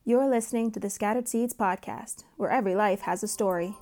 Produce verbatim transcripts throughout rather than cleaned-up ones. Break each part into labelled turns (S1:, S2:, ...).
S1: You're listening to the Scattered Seeds podcast, where every life has a story.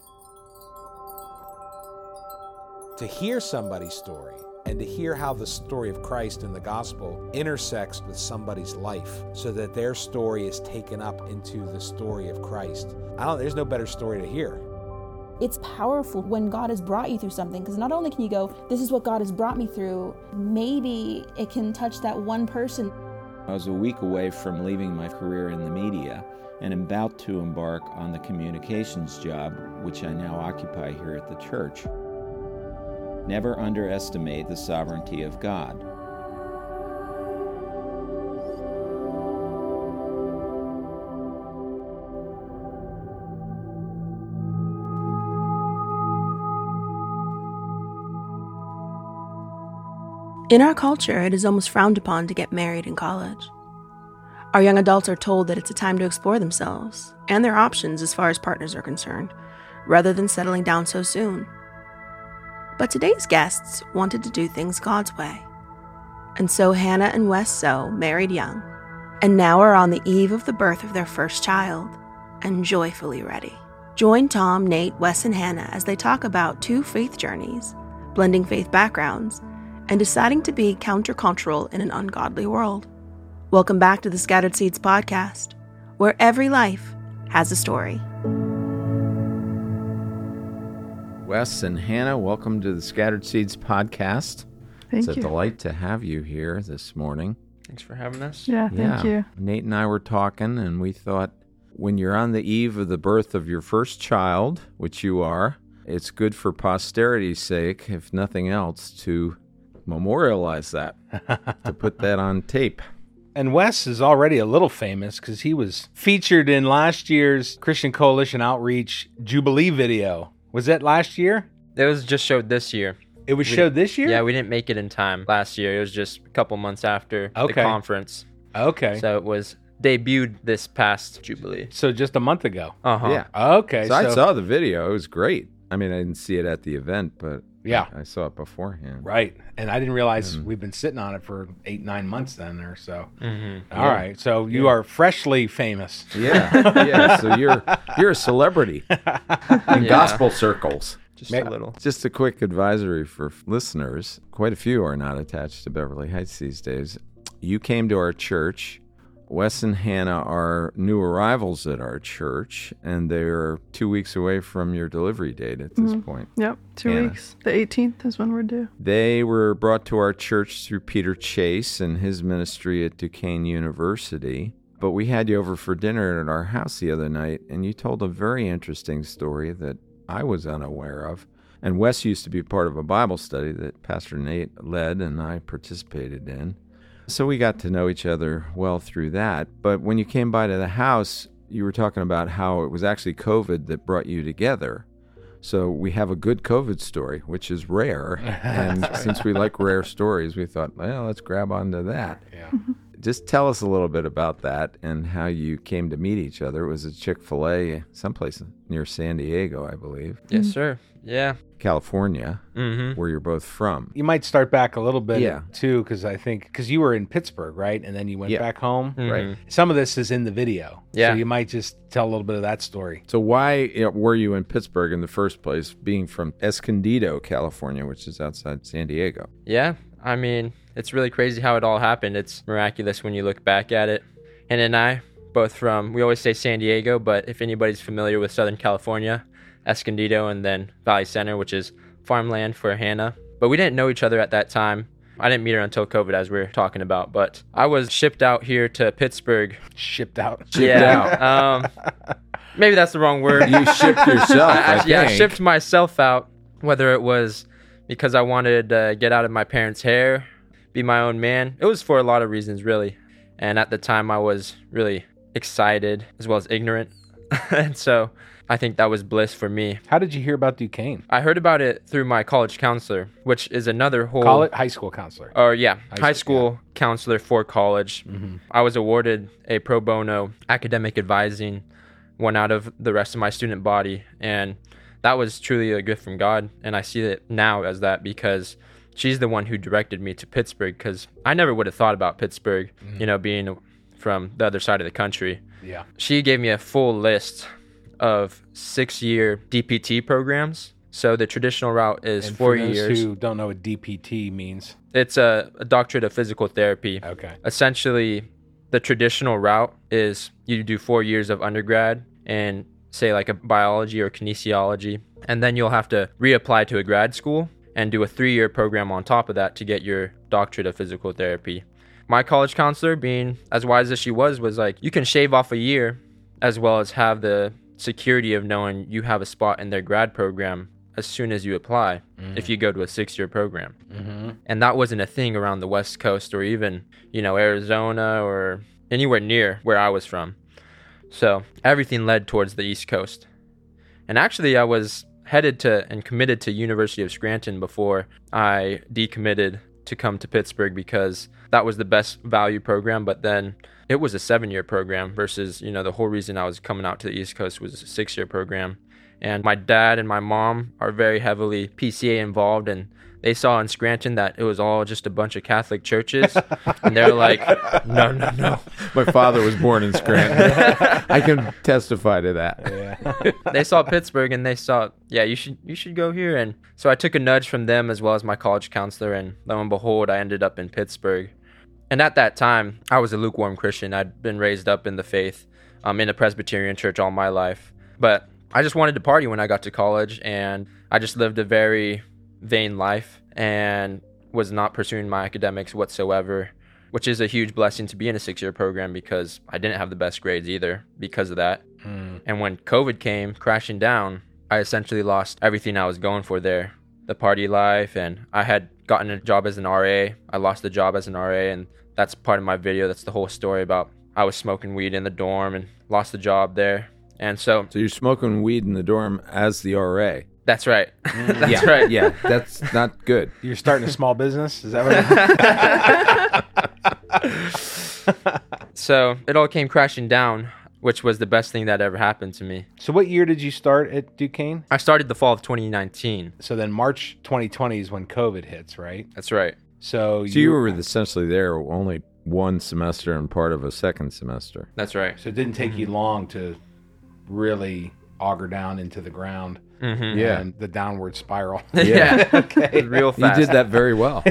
S2: To hear somebody's story and to hear how the story of Christ and the gospel intersects with somebody's life so that their story is taken up into the story of Christ. I don't, there's no better story to hear.
S3: It's powerful when God has brought you through something, because not only can you go, this is what God has brought me through, maybe it can touch that one person.
S4: I was a week away from leaving my career in the media and about to embark on the communications job, which I now occupy here at the church. Never underestimate the sovereignty of God.
S1: In our culture, it is almost frowned upon to get married in college. Our young adults are told that it's a time to explore themselves and their options as far as partners are concerned, rather than settling down so soon. But today's guests wanted to do things God's way. And so Hannah and Wes So married young, and now are on the eve of the birth of their first child, and joyfully ready. Join Tom, Nate, Wes, and Hannah as they talk about two faith journeys, blending faith backgrounds, and deciding to be countercultural in an ungodly world. Welcome back to the Scattered Seeds podcast, where every life has a story.
S4: Wes and Hannah, welcome to the Scattered Seeds podcast.
S5: Thank
S4: it's
S5: you.
S4: a delight to have you here this morning.
S6: Thanks for having us.
S5: Yeah, thank
S4: yeah.
S5: you.
S4: Nate and I were talking, and we thought when you're on the eve of the birth of your first child, which you are, it's good for posterity's sake, if nothing else, to memorialize that, to put that on tape.
S2: And Wes is already a little famous because he was featured in last year's Christian Coalition Outreach Jubilee video. Was that last year?
S6: It was just showed this year.
S2: It was
S6: We-
S2: showed this year?
S6: Yeah, we didn't make it in time last year. It was just a couple months after
S2: Okay.
S6: the conference.
S2: Okay. So,
S6: So it was debuted this past Jubilee.
S2: just a month ago.
S6: Uh-huh.
S4: Yeah.
S2: Okay.
S4: So, I saw the video. It was great. I mean, I didn't see it at the event, but
S2: Yeah.
S4: I, I saw it beforehand.
S2: Right. And I didn't realize
S4: Mm.
S2: we've been sitting on it for eight, nine months then or so.
S6: Mm-hmm.
S2: All right. So you are freshly famous.
S4: Yeah, yeah. So you're you're a celebrity in
S6: Yeah.
S4: gospel circles.
S6: Just
S2: Ma-
S6: a little.
S4: Just a quick advisory for listeners. Quite a few are not attached to Beverly Heights these days. You came to our church. Wes and Hannah are new arrivals at our church, and they're two weeks away from your delivery date at this
S5: Mhm.
S4: point.
S5: Yep, two
S4: Hannah.
S5: weeks. The eighteenth is when we're due.
S4: They were brought to our church through Peter Chase and his ministry at Duquesne University. But we had you over for dinner at our house the other night, and you told a very interesting story that I was unaware of. And Wes used to be part of a Bible study that Pastor Nate led and I participated in. So we got to know each other well through that. But when you came by to the house, you were talking about how it was actually COVID that brought you together. So we have a good COVID story, which is rare. And since we like rare stories, we thought, well, let's grab onto that.
S2: Yeah.
S4: Just tell us a little bit about that and how you came to meet each other. It was a Chick-fil-A someplace near San Diego, I believe,
S6: Yes, sir. Yeah.
S4: California,
S6: Mm-hmm.
S4: where you're both from.
S2: You might start back a little bit
S4: Yeah.
S2: too, because I think because you were in Pittsburgh, right? And then you went
S4: Yeah.
S2: back home.
S6: Right.
S2: Some of this is in the video.
S6: Yeah.
S2: So you might just tell a little bit of that story.
S4: So why you know, were you in Pittsburgh in the first place, being from Escondido, California, which is outside San Diego?
S6: Yeah. I mean, it's really crazy how it all happened. It's miraculous when you look back at it. Hannah and I, both from, we always say San Diego, but if anybody's familiar with Southern California, Escondido and then Valley Center, which is farmland for Hannah. But we didn't know each other at that time. I didn't meet her until COVID, as we were talking about. But I was shipped out here to Pittsburgh.
S2: Shipped out.
S6: yeah. um, maybe that's the wrong word.
S4: You shipped yourself,
S6: I,
S4: I
S6: actually, yeah, I
S4: think.
S6: shipped myself out, whether it was because I wanted to get out of my parents' hair, be my own man. It was for a lot of reasons, really. And at the time, I was really excited as well as ignorant. And so I think that was bliss for me.
S2: How did you hear about Duquesne?
S6: I heard about it through my college counselor, which is another whole...
S2: Call it high school counselor.
S6: Or yeah,
S2: High
S6: high,
S2: school,
S6: school counselor for college.
S2: Mm-hmm.
S6: I was awarded a pro bono academic advising, one out of the rest of my student body. And that was truly a gift from God. And I see it now as that because she's the one who directed me to Pittsburgh, because I never would have thought about Pittsburgh, mm-hmm. you know, being from the other side of the country.
S2: Yeah.
S6: She gave me a full list of six-year D P T programs. So the traditional route is
S2: And
S6: four
S2: for those
S6: years.
S2: who don't know what D P T means.
S6: It's a, a doctorate of physical therapy.
S2: Okay.
S6: Essentially, the traditional route is you do four years of undergrad and say like a biology or kinesiology, and then you'll have to reapply to a grad school and do a three-year program on top of that to get your doctorate of physical therapy. My college counselor, being as wise as she was, was like, you can shave off a year as well as have the security of knowing you have a spot in their grad program as soon as you apply mm. if you go to a six-year program.
S2: Mm-hmm.
S6: And that wasn't a thing around the West Coast or even, you know, Arizona or anywhere near where I was from. So everything led towards the East Coast. And actually, I was headed to and committed to University of Scranton before I decommitted to come to Pittsburgh because that was the best value program. But then it was a seven-year program versus, you know, the whole reason I was coming out to the East Coast was a six-year program. And my dad and my mom are very heavily P C A involved, and they saw in Scranton that it was all just a bunch of Catholic churches. And they're like, no, no, no.
S4: My father was born in Scranton. I can testify to that.
S2: Yeah.
S6: They saw Pittsburgh and they saw, yeah, you should you should go here. And so I took a nudge from them as well as my college counselor, and lo and behold, I ended up in Pittsburgh. And at that time, I was a lukewarm Christian. I'd been raised up in the faith, um, in a Presbyterian church all my life. But I just wanted to party when I got to college, and I just lived a very vain life and was not pursuing my academics whatsoever, which is a huge blessing to be in a six-year program because I didn't have the best grades either because of that. Mm. And when COVID came crashing down, I essentially lost everything I was going for there, the party life, and I had gotten a job as an R A. I lost the job as an R A, and that's part of my video. That's the whole story about I was smoking weed in the dorm and lost the job there. And so,
S4: so you're smoking weed in the dorm as the R A.
S6: That's right. That's
S4: yeah,
S6: right.
S4: Yeah, that's not good.
S2: You're starting a small business? Is that what it
S6: So it all came crashing down, which was the best thing that ever happened to me.
S2: So what year did you start at Duquesne?
S6: I started the fall of twenty nineteen.
S2: So then March twenty twenty is when COVID hits, right?
S6: That's right.
S2: So,
S4: so you, you were essentially there only one semester and part of a second semester.
S6: That's right.
S2: So it didn't take mm-hmm. you long to really auger down into the ground.
S6: Mm-hmm.
S4: Yeah.
S2: And the downward spiral.
S6: Yeah.
S2: Okay.
S6: Real fast.
S4: You did that very well.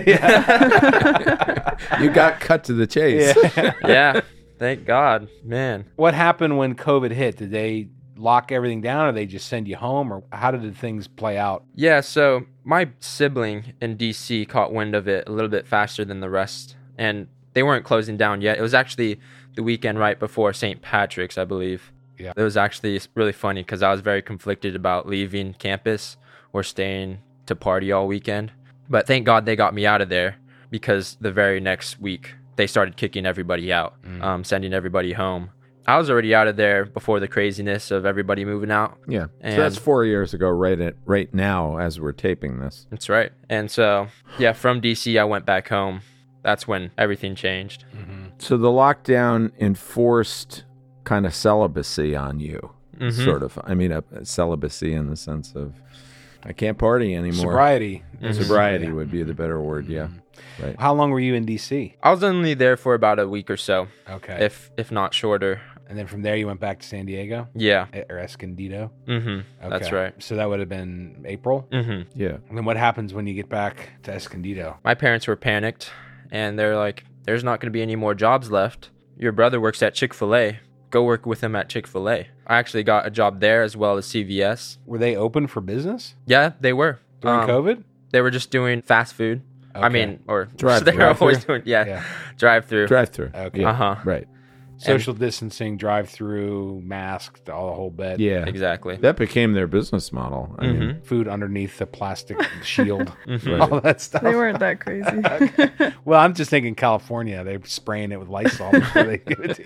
S4: Yeah. You got cut to the chase.
S6: Yeah. Yeah. Thank God, man.
S2: What happened when COVID hit? Did they lock everything down, or they just send you home, or how did things play out?
S6: Yeah, so my sibling in D C caught wind of it a little bit faster than the rest, and they weren't closing down yet. It was actually the weekend right before Saint Patrick's, I believe.
S2: Yeah.
S6: It was actually really funny because I was very conflicted about leaving campus or staying to party all weekend. But thank God they got me out of there, because the very next week they started kicking everybody out, mm. um, sending everybody home. I was already out of there before the craziness of everybody moving out.
S4: Yeah.
S6: And
S4: so that's four years ago, right at right now as we're taping this.
S6: That's right. And so, yeah, from D C, I went back home. That's when everything changed.
S2: Mm-hmm.
S4: So the lockdown enforced kind of celibacy on you, mm-hmm. sort of. I mean, a, a celibacy in the sense of I can't party anymore.
S2: Sobriety.
S4: Mm-hmm. Sobriety yeah. would be the better word, yeah. Right.
S2: How long were you in D C?
S6: I was only there for about a week or so.
S2: Okay.
S6: If if not shorter.
S2: And then from there you went back to San Diego?
S6: Yeah.
S2: Or Escondido?
S6: Mm-hmm. Okay. That's right.
S2: So that would have been April?
S6: Mm-hmm.
S4: Yeah.
S2: And then what happens when you get back to Escondido?
S6: My parents were panicked, and they're like, there's not going to be any more jobs left. Your brother works at Chick-fil-A. Go work with him at Chick-fil-A. I actually got a job there as well as C V S.
S2: Were they open for business?
S6: Yeah, they were.
S2: During
S6: um,
S2: COVID?
S6: They were just doing fast food.
S2: Okay.
S6: I mean, or
S4: drive
S6: they were always doing, yeah,
S2: yeah.
S6: drive through.
S4: Drive through.
S2: Okay.
S4: Yeah.
S6: Uh-huh.
S4: Right.
S2: Social and, distancing, drive through, masked, all the whole bed.
S4: Yeah.
S6: Exactly.
S4: That became their business model. I
S6: mm-hmm.
S4: mean,
S2: food underneath the plastic shield,
S6: mm-hmm.
S2: all that stuff.
S5: They weren't that crazy.
S2: Okay. Well, I'm just thinking California. They're spraying it with Lysol before they give it to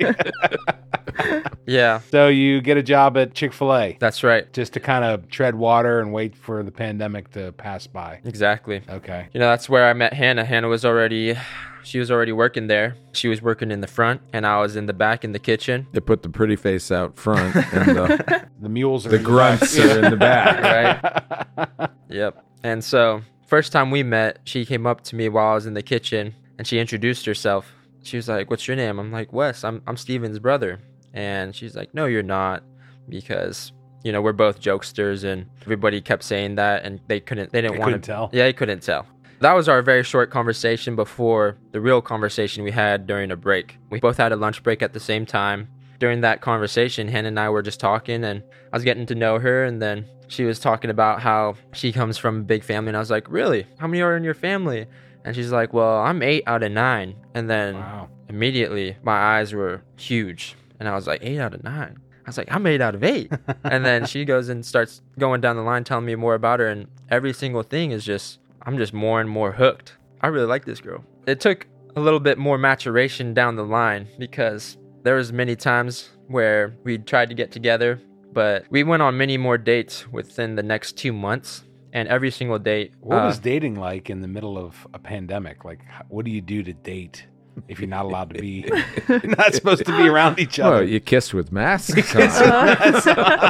S2: you.
S6: Yeah.
S2: So you get a job at Chick-fil-A.
S6: That's right.
S2: Just to kind of tread water and wait for the pandemic to pass by.
S6: Exactly.
S2: Okay.
S6: You know, that's where I met Hannah. Hannah was already, she was already working there. She was working in the front, and I was in the back in the kitchen.
S4: They put the pretty face out front, and the,
S2: the mules are
S4: the
S2: in
S4: grunts
S2: the
S4: are in the back.
S6: Right? Yep. And so, first time we met, she came up to me while I was in the kitchen, and she introduced herself. She was like, "What's your name?" I'm like, "Wes. I'm I'm Steven's brother." And she's like, no, you're not, because, you know, we're both jokesters, and everybody kept saying that, and they couldn't, they didn't
S2: They
S6: want
S2: couldn't
S6: to
S2: tell.
S6: Yeah, they couldn't tell. That was our very short conversation before the real conversation we had during a break. We both had a lunch break at the same time. During that conversation, Hannah and I were just talking, and I was getting to know her, and then she was talking about how she comes from a big family, and I was like, really? How many are in your family? And she's like, well, I'm eight out of nine. And then
S2: Wow.
S6: immediately my eyes were huge, and I was like, eight out of nine? I was like, I'm eight out of eight. And then she goes and starts going down the line telling me more about her, and every single thing is just, I'm just more and more hooked. I really like this girl. It took a little bit more maturation down the line, because there was many times where we tried to get together, but we went on many more dates within the next two months. And every single date.
S2: What
S6: uh,
S2: was dating like in the middle of a pandemic? Like, h- what do you do to date if you're not allowed to be, you're not supposed to be around each other?
S4: Well, you kissed with masks on.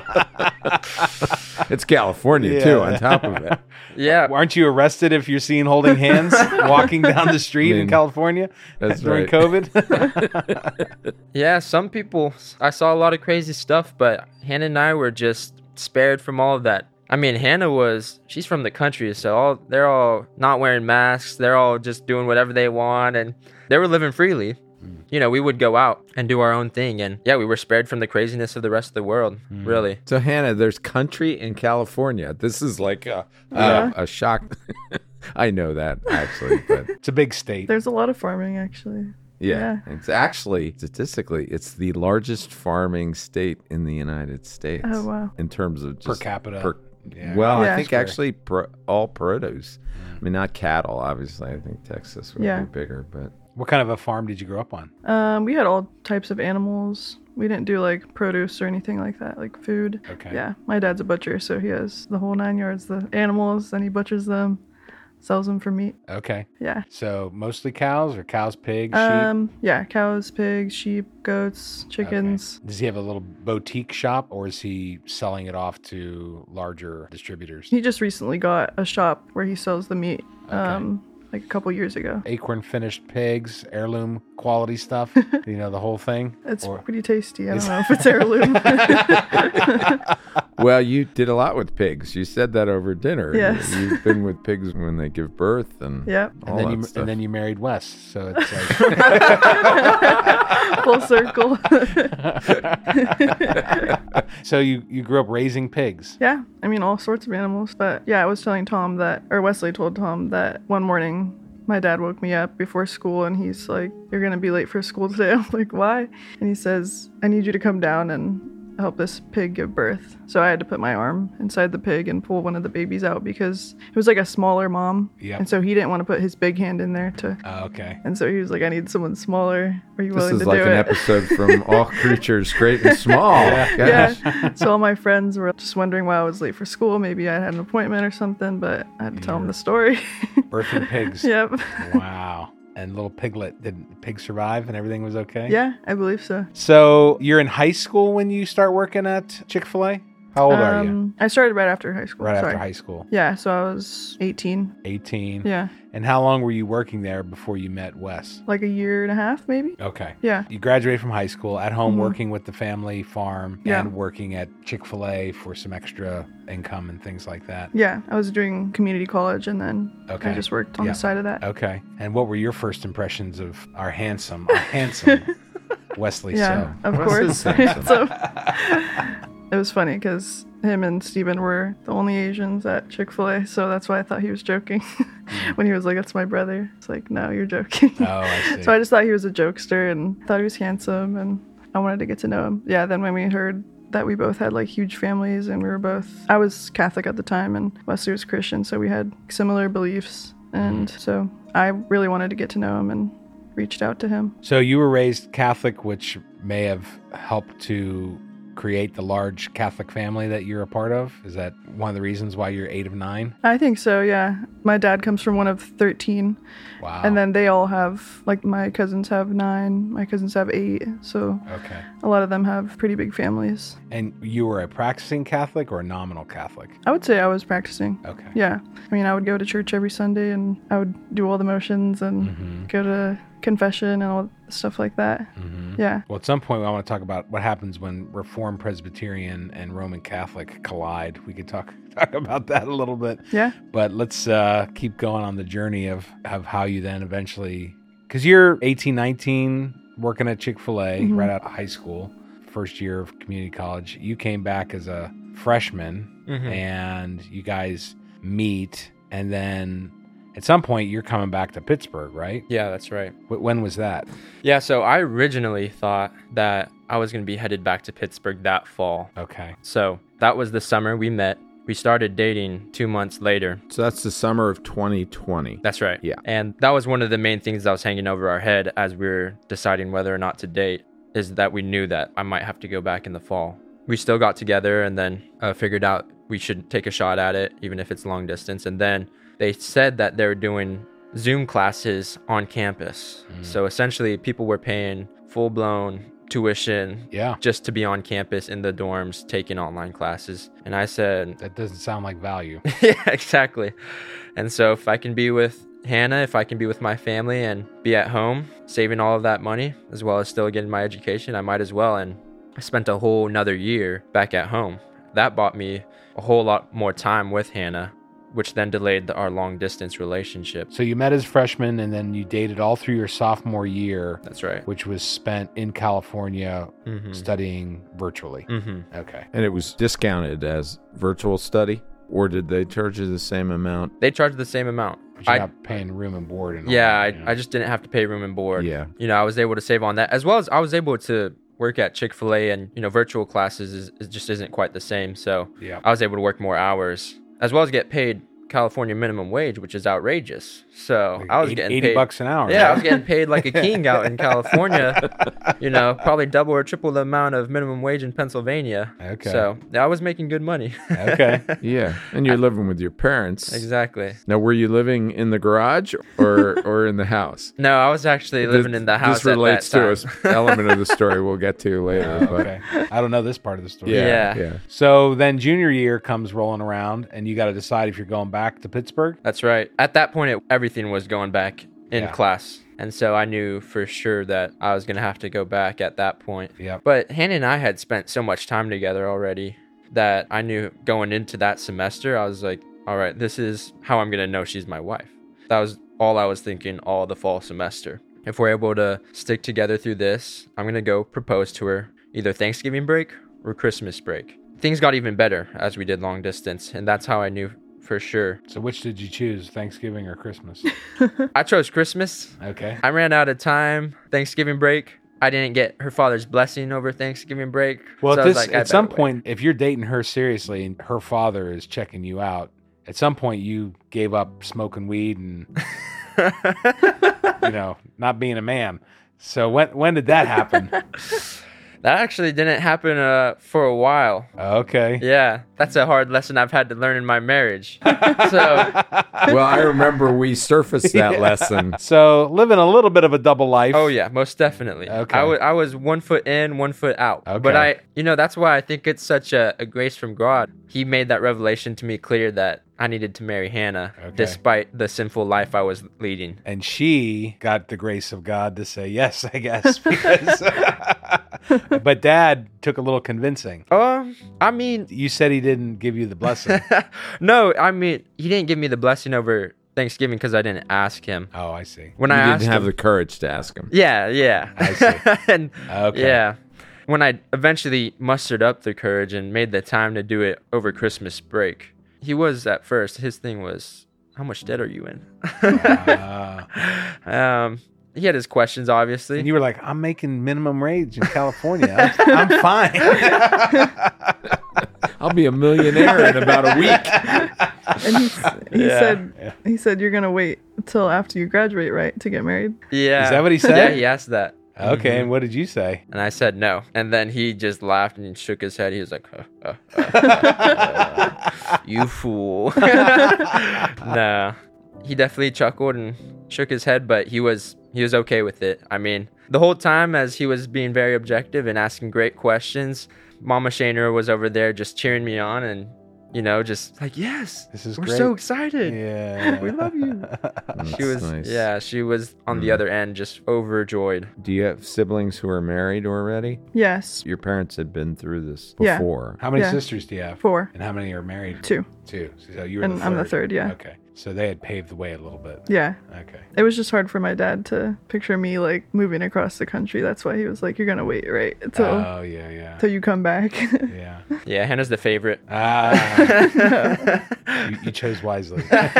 S4: It's California, too,
S2: Yeah.
S4: on top of it.
S6: Yeah.
S2: Aren't you arrested if you're seen holding hands walking down the street
S4: I mean,
S2: in California
S4: that's
S2: during
S4: right.
S2: COVID?
S6: Yeah, some people, I saw a lot of crazy stuff, but Hannah and I were just spared from all of that. I mean, Hannah was, she's from the country, so all they're all not wearing masks. They're all just doing whatever they want, and they were living freely. You know, we would go out and do our own thing, and yeah, we were spared from the craziness of the rest of the world, really.
S4: So, Hannah, there's country in California. This is like a,
S5: Yeah.
S4: a, a shock. I know that, actually, but
S2: It's a big state.
S5: There's a lot of farming, actually.
S4: yeah, it's actually, statistically, it's the largest farming state in the United States.
S5: Oh, wow.
S4: In terms of
S2: Per
S4: just
S2: capita.
S4: per-
S2: Yeah.
S4: well,
S5: Yeah.
S4: I think
S2: Square.
S4: actually pro, all produce. I mean, not cattle, obviously. I think Texas would
S5: Yeah.
S4: be bigger, but
S2: What kind of a farm did you grow up on?
S5: Um, we had all types of animals. We didn't do like produce or anything like that, like food.
S2: Okay.
S5: Yeah, my dad's a butcher, so he has the whole nine yards. The animals, and he butchers them, sells them for meat.
S2: Okay.
S5: Yeah.
S2: So mostly cows or cows, pigs, sheep?
S5: Um, yeah, cows, pigs, sheep, goats, chickens.
S2: Okay. Does he have a little boutique shop, or is he selling it off to larger distributors?
S5: He just recently got a shop where he sells the meat. Um, like a couple years ago.
S2: Acorn finished pigs, heirloom quality stuff. You know, the whole thing?
S5: It's
S2: Or-
S5: pretty tasty. I don't know if it's heirloom.
S4: well, you did a lot with pigs. You said that over dinner.
S5: Yes.
S4: You, have been with pigs when they give birth and
S5: Yep.
S4: all
S2: and then
S4: that
S2: you
S4: stuff.
S2: and then you married Wes, so it's
S5: Full circle.
S2: like so you you grew up raising pigs.
S5: Yeah, I mean all sorts of animals. But yeah, I was telling Tom that, or Wesley told Tom that one morning my dad woke me up before school and he's like, "You're gonna be late for school today." I'm like, "Why?" And he says, "I need you to come down and help this pig give birth." So I had to put my arm inside the pig and pull one of the babies out because it was like a smaller mom.
S2: Yep.
S5: And so he didn't want to put his big hand in there to.
S2: Oh, okay.
S5: And so he was like, "I need someone smaller. Are you
S4: this
S5: willing
S4: is
S5: to
S4: like
S5: do
S4: an
S5: it?"
S4: episode from All Creatures Great and Small. Gosh.
S5: Yeah. So all my friends were just wondering why I was late for school. Maybe I had an appointment or something, but I had to tell them the story.
S2: Birthing pigs.
S5: Yep.
S2: Wow. And little piglet, did the pig survive and everything was okay?
S5: Yeah, I believe so.
S2: So you're in high school when you start working at Chick-fil-A? How old are you?
S5: Um, I started right after high school.
S2: Right
S5: Sorry.
S2: after high school.
S5: Yeah, so I was eighteen.
S2: eighteen.
S5: Yeah,
S2: And how long were you working there before you met Wes?
S5: like a year and a half, maybe.
S2: Okay.
S5: Yeah.
S2: You graduated from high school, at home
S5: Mhm.
S2: working with the family farm
S5: Yeah.
S2: and working at Chick-fil-A for some extra income and things like that.
S5: Yeah, I was doing community college, and then
S2: Okay.
S5: I just worked on
S2: Yeah.
S5: the side of that.
S2: Okay. And what were your first impressions of our handsome, our handsome Wesley
S5: Yeah,
S2: So?
S5: of
S4: Wes
S5: course.
S4: is handsome.
S5: So it was funny because him and Steven were the only Asians at Chick-fil-A, so that's why I thought he was joking when he was like, "That's my brother." It's like, no, you're joking.
S2: Oh, I see.
S5: So I just thought he was a jokester and thought he was handsome, and I wanted to get to know him. Yeah, then when we heard that we both had like huge families and we were both, I was Catholic at the time and Wesley was Christian, so we had similar beliefs. And so I really wanted to get to know him and reached out to him.
S2: So you were raised Catholic, which may have helped to create the large Catholic family that you're a part of? Is that one of the reasons why you're eight of nine?
S5: I think so, yeah. My dad comes from one of thirteen.
S2: Wow.
S5: And then they all have, like my cousins have nine, my cousins have eight. So
S2: Okay.
S5: a lot of them have pretty big families.
S2: And you were a practicing Catholic or a nominal Catholic?
S5: I would say I was practicing.
S2: Okay.
S5: Yeah. I mean, I would go to church every Sunday and I would do all the motions and
S2: Mhm.
S5: go to confession and all stuff like that.
S2: Mm-hmm.
S5: Yeah.
S2: Well, at some point, I want to talk about what happens when Reformed Presbyterian and Roman Catholic collide. We could talk talk about that a little bit.
S5: Yeah.
S2: But let's uh, keep going on the journey of, of how you then eventually, because you're eighteen, nineteen, working at Chick-fil-A
S5: Mm-hmm.
S2: right out of high school, first year of community college. You came back as a freshman,
S6: Mhm.
S2: and you guys meet, and then at some point you're coming back to Pittsburgh, right?
S6: Yeah, that's right.
S2: Wh- When was that?
S6: Yeah, so I originally thought that I was going to be headed back to Pittsburgh that fall.
S2: Okay.
S6: So that was the summer we met. We started dating two months later.
S4: So that's the summer of twenty twenty.
S6: That's right.
S4: Yeah.
S6: And that was one of the main things that was hanging over our head as we were deciding whether or not to date, is that we knew that I might have to go back in the fall. We still got together and then uh, figured out we should take a shot at it, even if it's long distance. And then they said that they were doing Zoom classes on campus.
S2: Mm.
S6: So essentially, people were paying full-blown tuition
S2: Yeah.
S6: just to be on campus in the dorms taking online classes. And I said,
S2: That doesn't sound like value.
S6: yeah, exactly. And so if I can be with Hannah, if I can be with my family and be at home, saving all of that money, as well as still getting my education, I might as well. And I spent a whole another year back at home. That bought me a whole lot more time with Hannah, which then delayed the, our long distance relationship.
S2: So you met as freshmen, and then you dated all through your sophomore year,
S6: That's right.
S2: which was spent in California
S6: Mm-hmm.
S2: studying virtually.
S6: Mm-hmm.
S2: Okay.
S4: And it was discounted as virtual study, or did they charge you the same amount?
S6: They charged the same amount.
S2: But you're
S6: I,
S2: not paying room and board. And all
S6: yeah,
S2: that,
S6: I,
S2: you know?
S6: I just didn't have to pay room and board.
S4: Yeah.
S6: You know, I was able to save on that, as well as I was able to work at Chick-fil-A, and, you know, virtual classes is, is just isn't quite the same. So
S2: Yeah.
S6: I was able to work more hours, as well as get paid California minimum wage, which is outrageous. So
S2: Like
S6: I was
S2: eighty,
S6: getting
S2: eighty
S6: paid,
S2: bucks an hour.
S6: Yeah, I
S2: right?
S6: was getting paid like a king out in California. You know, probably double or triple the amount of minimum wage in Pennsylvania.
S2: Okay.
S6: So yeah, I was making good money.
S2: Okay.
S4: Yeah. And you're living with your parents.
S6: Exactly.
S4: Now, were you living in the garage or or in the house?
S6: No, I was actually living in the house
S4: This relates
S6: at
S4: to
S6: that
S4: an
S6: time.
S4: element of the story we'll get to later. but
S2: Okay. I don't know this part of the story.
S4: Yeah,
S6: Yeah.
S4: yeah.
S2: So then junior year comes rolling around, and you got to decide if you're going back to Pittsburgh.
S6: That's right. At that point, it, everything was going back in
S2: Yeah.
S6: class. And so I knew for sure that I was going to have to go back at that point.
S2: Yep.
S6: But Hannah and I had spent so much time together already that I knew going into that semester, I was like, all right, this is how I'm going to know she's my wife. That was all I was thinking all the fall semester. If we're able to stick together through this, I'm going to go propose to her either Thanksgiving break or Christmas break. Things got even better as we did long distance, and that's how I knew for sure.
S2: So which did you choose, Thanksgiving or Christmas?
S6: I chose Christmas.
S2: Okay.
S6: I ran out of time. Thanksgiving break, I didn't get her father's blessing over Thanksgiving break.
S2: Well,
S6: so
S2: at,
S6: I was
S2: this,
S6: like, I
S2: at some
S6: better wait.
S2: point, if you're dating her seriously and her father is checking you out, at some point you gave up smoking weed and, you know, not being a man. So when when did that happen?
S6: That actually didn't happen uh, for a while.
S2: Okay.
S6: Yeah, that's a hard lesson I've had to learn in my marriage. So
S4: Well, I remember we surfaced that
S2: Yeah.
S4: lesson.
S2: So living a little bit of a double life.
S6: Oh yeah, most definitely.
S2: Okay.
S6: I wa- I was one foot in, one foot out.
S2: Okay.
S6: But I, you know, that's why I think it's such a, a grace from God. He made that revelation to me clear that I needed to marry Hannah,
S2: Okay.
S6: despite the sinful life I was leading.
S2: And she got the grace of God to say yes, I guess. Because but Dad took a little convincing.
S6: Um, I mean,
S2: You said he didn't give you the blessing.
S6: no, I mean, he didn't give me the blessing over Thanksgiving because I didn't ask him.
S2: Oh, I see.
S6: When
S4: You
S6: I
S4: didn't
S6: asked
S4: have
S6: him,
S4: the courage to ask him.
S6: yeah, yeah,
S2: I see.
S6: and
S2: Okay.
S6: yeah, when I eventually mustered up the courage and made the time to do it over Christmas break, he was at first. His thing was, "How much debt are you in?"
S2: Uh,
S6: um, he had his questions, obviously.
S2: and you were like, I'm making minimum wage in California. I'm, I'm fine.
S4: I'll be a millionaire in about a week.
S5: And he, s- he
S6: Yeah.
S5: said
S2: Yeah.
S5: he said you're gonna wait until after you graduate, right, to get married.
S6: yeah,
S2: Is that what he
S6: Yeah,
S2: said?
S6: he asked that.
S2: Okay,
S6: Mhm.
S2: and what did you say?
S6: And I said no. And then he just laughed and shook his head. He was like, uh, uh, uh, uh, you fool. No. He definitely chuckled and shook his head, but he was he was okay with it. I mean, the whole time as he was being very objective and asking great questions, Mama Shaner was over there just cheering me on and, you know, just like, yes,
S2: This is
S6: we're
S2: great.
S6: so excited.
S2: Yeah.
S6: We love you.
S4: That's
S6: She was,
S4: nice.
S6: yeah, she was on the
S4: Mm.
S6: other end, just overjoyed.
S4: Do you have siblings who are married already?
S5: Yes.
S4: Your parents had been through this
S5: Yeah.
S4: before.
S2: How many
S5: Yeah.
S2: sisters do you have?
S5: Four.
S2: And how many are married?
S5: Two.
S2: Two. So you were
S5: And
S2: the third.
S5: I'm the third, yeah.
S2: Okay. So they had paved the way a little bit.
S5: Yeah.
S2: Okay.
S5: It was just hard for my dad to picture me like moving across the country. That's why he was like, "You're gonna wait, right, until
S2: Oh, yeah, yeah.
S5: until you come back."
S2: Yeah.
S6: Yeah, Hannah's the favorite.
S2: Ah. you, you chose wisely.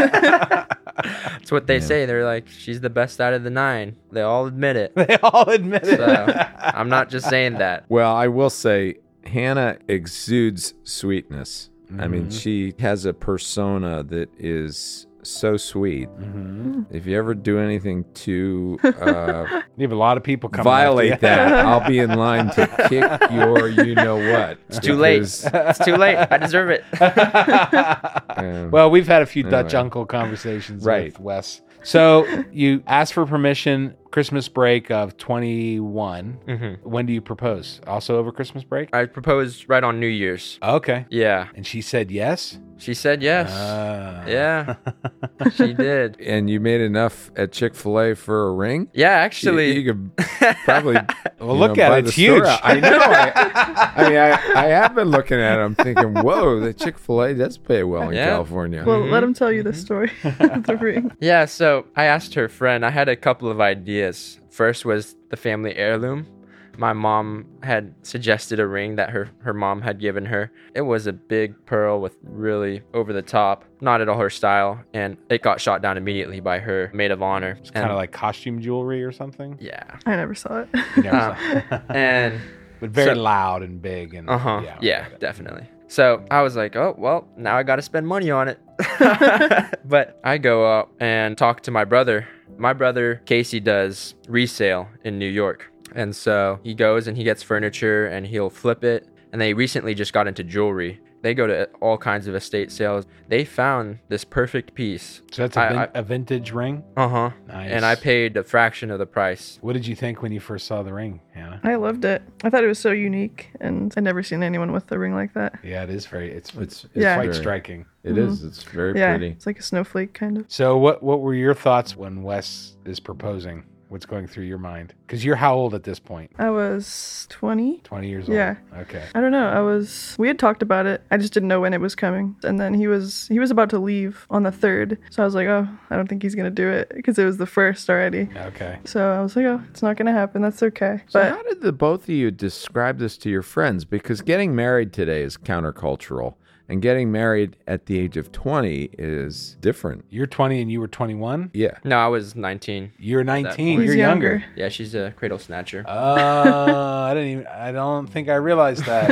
S6: That's what they
S4: Yeah.
S6: say. They're like, she's the best out of the nine. They all admit it.
S2: They all admit it.
S6: So I'm not just saying that.
S4: Well, I will say Hannah exudes sweetness. I mean,
S2: Mhm.
S4: she has a persona that is so sweet.
S2: Mhm.
S4: If you ever do anything to uh,
S2: You have a lot of people coming
S4: violate
S2: after you.
S4: that, I'll be in line to kick your you know what.
S6: It's too late. It's too late. I deserve it.
S4: Um,
S2: Well, we've had a few Dutch
S4: Anyway.
S2: uncle conversations
S4: Right.
S2: with Wes. So you asked for permission Christmas break of twenty-one.
S6: hmm
S2: When do you propose? Also over Christmas break?
S6: I proposed right on New Year's.
S2: Okay.
S6: Yeah.
S2: And she said yes?
S6: She said yes.
S2: Ah.
S6: Yeah. She did.
S4: and you made enough at Chick-fil-A for a ring?
S6: Yeah,
S4: You,
S6: actually.
S4: you could probably.
S2: Well,
S4: you
S2: look
S4: know,
S2: at
S4: by
S2: it.
S4: the
S2: It's huge.
S4: store. I know. I, I mean, I, I have been looking at it. I'm thinking, whoa, the Chick-fil-A does pay well in
S6: Yeah.
S4: California.
S5: Well, let
S6: Mhm.
S5: him tell you the story of the ring.
S6: Yeah, so I asked her friend. I had a couple of ideas. First was the family heirloom. My mom had suggested a ring that her, her mom had given her. It was a big pearl with really over the top, not at all her style, and it got shot down immediately by her maid of honor.
S2: It's kind of like costume jewelry or something.
S6: Yeah.
S5: I never saw it.
S2: You never
S6: Uh,
S2: saw-
S6: And
S2: but very
S6: so-
S2: loud and big. And
S6: uh huh.
S2: Yeah.
S6: Yeah,
S2: I get it.
S6: definitely. So I was like, oh, well, now I got to spend money on it. But I go up and talk to my brother. My brother, Casey, does resale in New York. And so he goes and he gets furniture and he'll flip it. And they recently just got into jewelry. They go to all kinds of estate sales. They found this perfect piece.
S2: So that's a,
S6: I-
S2: vin-
S6: I-
S2: a vintage ring.
S6: Uh huh.
S2: Nice.
S6: And I paid a fraction of the price.
S2: What did you think when you first saw the ring, Hannah?
S5: I loved it. I thought it was so unique, and I'd never seen anyone with a ring like that.
S2: Yeah, it is very. It's
S4: It's, it's
S5: Yeah.
S2: quite
S4: very-
S2: striking.
S4: It is. It's very
S5: Yeah,
S4: pretty.
S5: it's like a snowflake kind of.
S2: So what what were your thoughts when Wes is proposing? What's going through your mind? Because you're how old at this point?
S5: I was twenty.
S2: twenty years old.
S5: Yeah.
S2: Okay.
S5: I don't know. I was. We had talked about it. I just didn't know when it was coming. And then he was. He was about to leave on the third. So I was like, oh, I don't think he's gonna do it because it was the first already.
S2: Okay.
S5: So I was like, oh, it's not gonna happen. That's okay.
S4: So
S5: But
S4: how did the both of you describe this to your friends? Because getting married today is countercultural, and getting married at the age of twenty is different.
S2: You're twenty and you were twenty-one.
S4: Yeah.
S6: No, I was nineteen.
S2: You're nineteen.
S6: point.
S2: You're
S5: he's
S2: younger.
S5: younger.
S6: Yeah, she's a cradle snatcher.
S2: Oh, I didn't even. I don't think I realized that.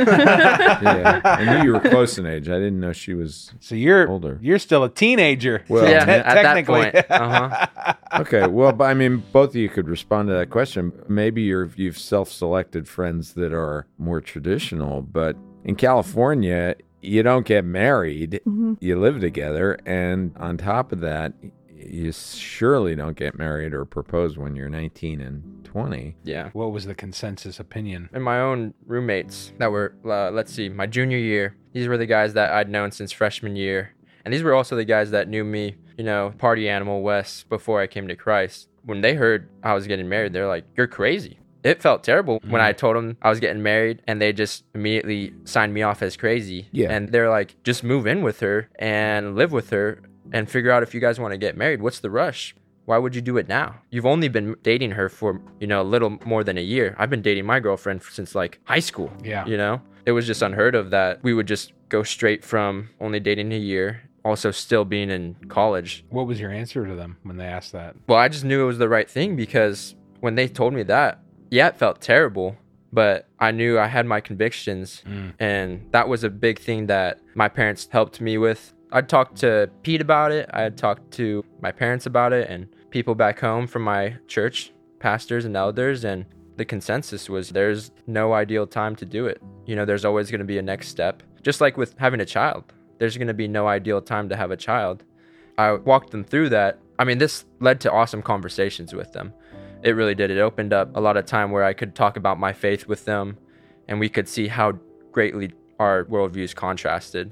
S4: Yeah. I knew you were close in age. I didn't know she was.
S2: So you're
S4: Older.
S2: You're still a teenager.
S4: Well,
S6: yeah,
S2: te-
S6: at that
S2: technically.
S6: point. Uh-huh.
S4: Okay. Well, but I mean, both of you could respond to that question. Maybe you're you've self-selected friends that are more traditional, but in California, you don't get married.
S5: Mhm.
S4: You live together, and on top of that, you surely don't get married or propose when you're nineteen and twenty.
S6: Yeah.
S2: What was the consensus opinion?
S6: And my own roommates that were, uh, let's see, my junior year, these were the guys that I'd known since freshman year. And these were also the guys that knew me, you know, party animal Wes, before I came to Christ. When they heard I was getting married, they're like, you're crazy. It felt terrible when I told them I was getting married, and they just immediately signed me off as crazy.
S4: Yeah.
S6: And they're like, just move in with her and live with her and figure out if you guys want to get married. What's the rush? Why would you do it now? You've only been dating her for, you know, a little more than a year. I've been dating my girlfriend since like high school.
S2: Yeah.
S6: You know, it was just unheard of that we would just go straight from only dating a year, also still being in college.
S2: What was your answer to them when they asked that?
S6: Well, I just knew it was the right thing because when they told me that, yeah, it felt terrible, but I knew I had my convictions,
S2: Mm.
S6: and that was a big thing that my parents helped me with. I'd talked to Pete about it. I had talked to my parents about it and people back home from my church, pastors and elders, and the consensus was there's no ideal time to do it. You know, there's always going to be a next step. Just like with having a child, there's going to be no ideal time to have a child. I walked them through that. I mean, this led to awesome conversations with them. It really did. It opened up a lot of time where I could talk about my faith with them, and we could see how greatly our worldviews contrasted.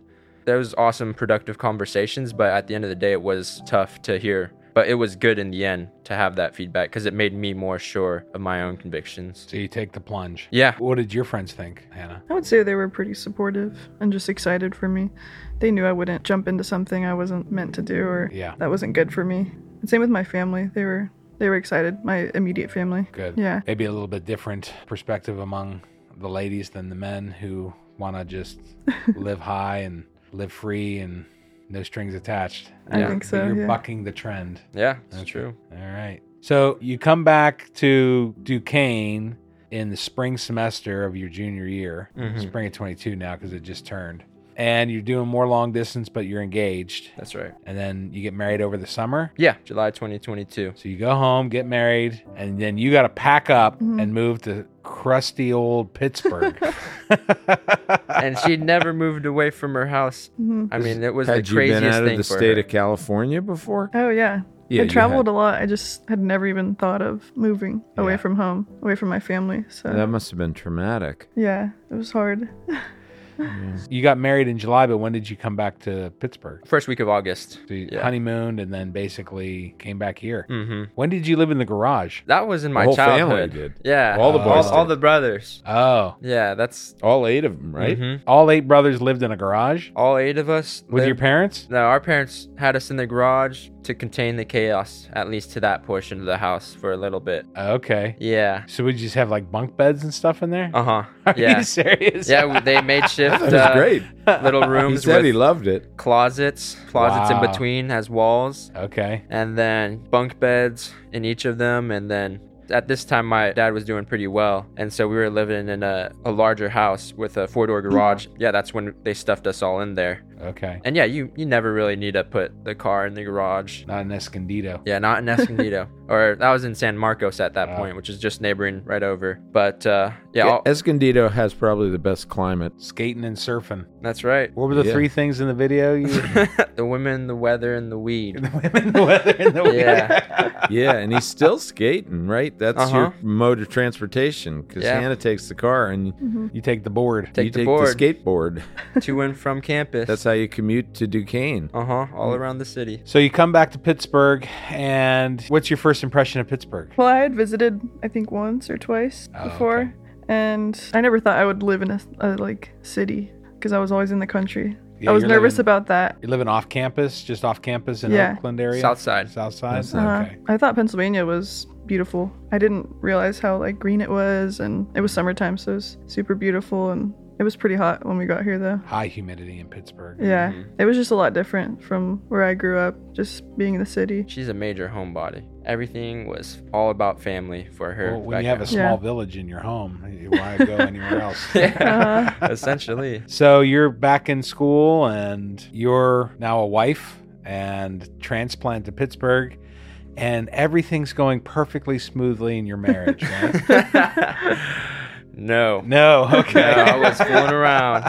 S6: There was awesome, productive conversations, but at the end of the day, it was tough to hear. But it was good in the end to have that feedback because it made me more sure of my own convictions.
S2: So you take the plunge.
S6: Yeah.
S2: What did your friends think, Hannah?
S5: I would say they were pretty supportive and just excited for me. They knew I wouldn't jump into something I wasn't meant to do or
S2: Yeah.
S5: that wasn't good for me. And same with my family. They were they were excited, my immediate family.
S2: Good.
S5: Yeah.
S2: Maybe a little bit different perspective among the ladies than the men who want to just live high and live free and no strings attached.
S5: I
S6: Yeah.
S5: think
S2: But
S5: so.
S2: You're
S5: Yeah.
S2: bucking the trend.
S6: Yeah, it's
S2: Okay.
S6: true.
S2: All right. So you come back to Duquesne in the spring semester of your junior year,
S6: Mhm.
S2: spring of twenty-two now because it just turned. And you're doing more long distance, but you're engaged.
S6: That's right.
S2: And then you get married over the summer.
S6: Yeah, July twenty twenty-two.
S2: So you go home, get married, and then you got to pack up
S5: Mhm.
S2: and move to crusty old Pittsburgh.
S6: And she never moved away from her house.
S5: Mhm.
S6: I mean, it was
S4: Had
S6: the
S4: you
S6: craziest
S4: been out
S6: thing
S4: of the
S6: for
S4: state
S6: her.
S4: of California before?
S5: Oh yeah.
S4: Yeah,
S5: I
S4: you
S5: traveled
S4: had.
S5: a lot. I just had never even thought of moving away
S2: Yeah.
S5: from home, away from my family. So
S4: That must have been traumatic.
S5: yeah, it was hard.
S2: You got married in July, but when did you come back to Pittsburgh?
S6: First week of August.
S2: So you
S6: Yeah.
S2: honeymooned and then basically came back here.
S6: Mm-hmm.
S2: When did you live in the garage?
S6: That was in my
S4: whole family
S6: childhood.
S4: did.
S6: Yeah,
S4: All the boys
S6: all, all
S4: did.
S6: the brothers.
S2: Oh,
S6: Yeah, that's
S4: All eight of them, right?
S6: Mhm.
S2: all eight brothers lived in a garage
S6: all eight of us.
S2: with your
S6: lived-
S2: parents?
S6: No, our parents had us in the garage to contain the chaos, at least to that portion of the house for a little bit.
S2: Okay.
S6: Yeah.
S2: So would you just have like bunk beds and stuff in there?
S6: Uh huh.
S2: Are
S6: Yeah.
S2: you serious?
S6: Yeah, we- they made shift
S4: That was
S6: uh,
S4: great.
S6: little
S4: He
S6: rooms
S4: said
S6: with
S4: he loved it.
S6: closets, closets
S2: Wow.
S6: in between as walls,
S2: Okay.
S6: and then bunk beds in each of them. And then at this time, my dad was doing pretty well, and so we were living in a, a larger house with a four-door garage. Yeah, that's when they stuffed us all in there.
S2: Okay.
S6: And yeah, you you never really need to put the car in the garage.
S2: Not an Escondido.
S6: Yeah, not in Escondido. Or that was in San Marcos at that
S2: Wow.
S6: point, which is just neighboring right over. But uh, yeah,
S4: Yeah,
S6: all-
S4: Escondido has probably the best climate.
S2: Skating and surfing.
S6: that's right.
S2: What were the
S4: Yeah.
S2: three things in the video? You
S6: The women, the weather, and the weed.
S2: the women, the weather, and the
S6: Yeah.
S4: Yeah, and he's still skating, right? That's
S6: Uh-huh.
S4: your mode of transportation because
S6: Yeah.
S4: Hannah takes the car and
S2: You take the board.
S6: Take
S4: you
S6: the
S4: take
S6: board.
S4: the skateboard.
S6: To and from campus.
S4: That's how you commute to Duquesne.
S6: Uh huh. All around the city.
S2: So you come back to Pittsburgh, and what's your first impression of Pittsburgh?
S5: Well, I had visited, I think, once or twice
S2: Oh,
S5: before,
S2: okay.
S5: and I never thought I would live in a, a like city because I was always in the country.
S2: Yeah,
S5: I was
S2: you're
S5: nervous
S2: living-
S5: about that.
S2: You're living off campus, just off campus in
S5: Yeah.
S2: Oakland area?
S6: South side.
S2: South side?
S4: South side.
S5: Uh,
S2: Okay.
S5: I thought Pennsylvania was beautiful. I didn't realize how like green it was, and it was summertime, so it was super beautiful, and it was pretty hot when we got here though.
S2: High humidity in Pittsburgh.
S5: Yeah,
S6: Mhm.
S5: it was just a lot different from where I grew up, just being in the city.
S6: She's a major homebody. Everything was all about family for her.
S2: Well, when
S6: back
S2: you have a
S6: then.
S2: small
S5: Yeah.
S2: village in your home, why go anywhere else?
S6: Yeah, essentially.
S2: So you're back in school, and you're now a wife and transplant to Pittsburgh, and everything's going perfectly smoothly in your marriage, right?
S6: No.
S2: No, okay.
S6: No, I was fooling around.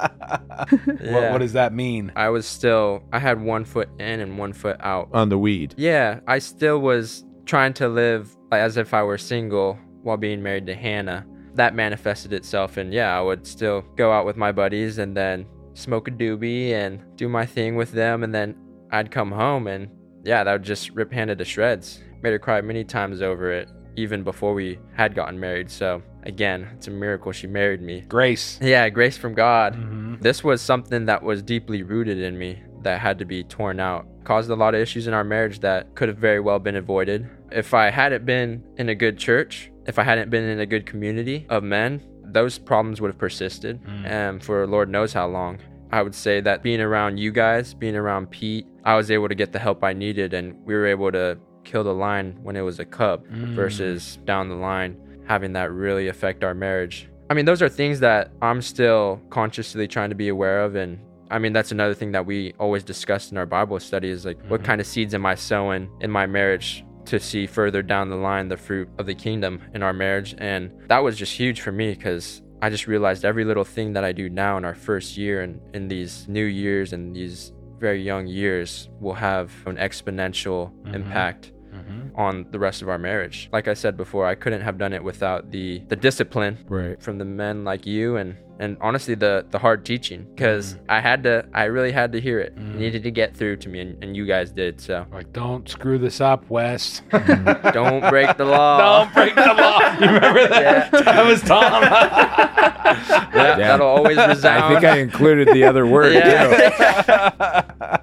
S2: What,
S6: Yeah.
S2: what does that mean?
S6: I was still, I had one foot in and one foot out.
S4: On the weed.
S6: Yeah, I still was trying to live like, as if I were single while being married to Hannah. That manifested itself, and yeah, I would still go out with my buddies and then smoke a doobie and do my thing with them, and then I'd come home and yeah, that would just rip Hannah to shreds. Made her cry many times over it, even before we had gotten married. So again, it's a miracle she married me.
S2: Grace.
S6: Yeah, grace from God.
S2: Mhm.
S6: This was something that was deeply rooted in me that had to be torn out. Caused a lot of issues in our marriage that could have very well been avoided. If I hadn't been in a good church, if I hadn't been in a good community of men, those problems would have persisted
S2: Mm.
S6: and for Lord knows how long. I would say that being around you guys, being around Pete, I was able to get the help I needed, and we were able to kill the line when it was a cub
S2: Mm.
S6: versus down the line having that really affect our marriage. I mean, those are things that I'm still consciously trying to be aware of. And I mean, that's another thing that we always discussed in our Bible study is like, what
S2: Mhm.
S6: kind of seeds am I sowing in my marriage to see further down the line the fruit of the kingdom in our marriage? And that was just huge for me because I just realized every little thing that I do now in our first year and in these new years and these very young years will have an exponential
S2: Mhm.
S6: impact mm-hmm. on the rest of our marriage. Like I said before, I couldn't have done it without the the discipline
S2: right.
S6: from the men like you, and and honestly the the hard teaching, because mm. I had to I really had to hear it. Mm. It needed to get through to me, and, and you guys did. So
S2: like, don't screw this up, Wes.
S6: Don't break the law.
S2: Don't break the law. You remember that? Yeah. That was Tom.
S6: yeah, yeah, that'll always resound.
S4: I think I included the other word
S6: yeah.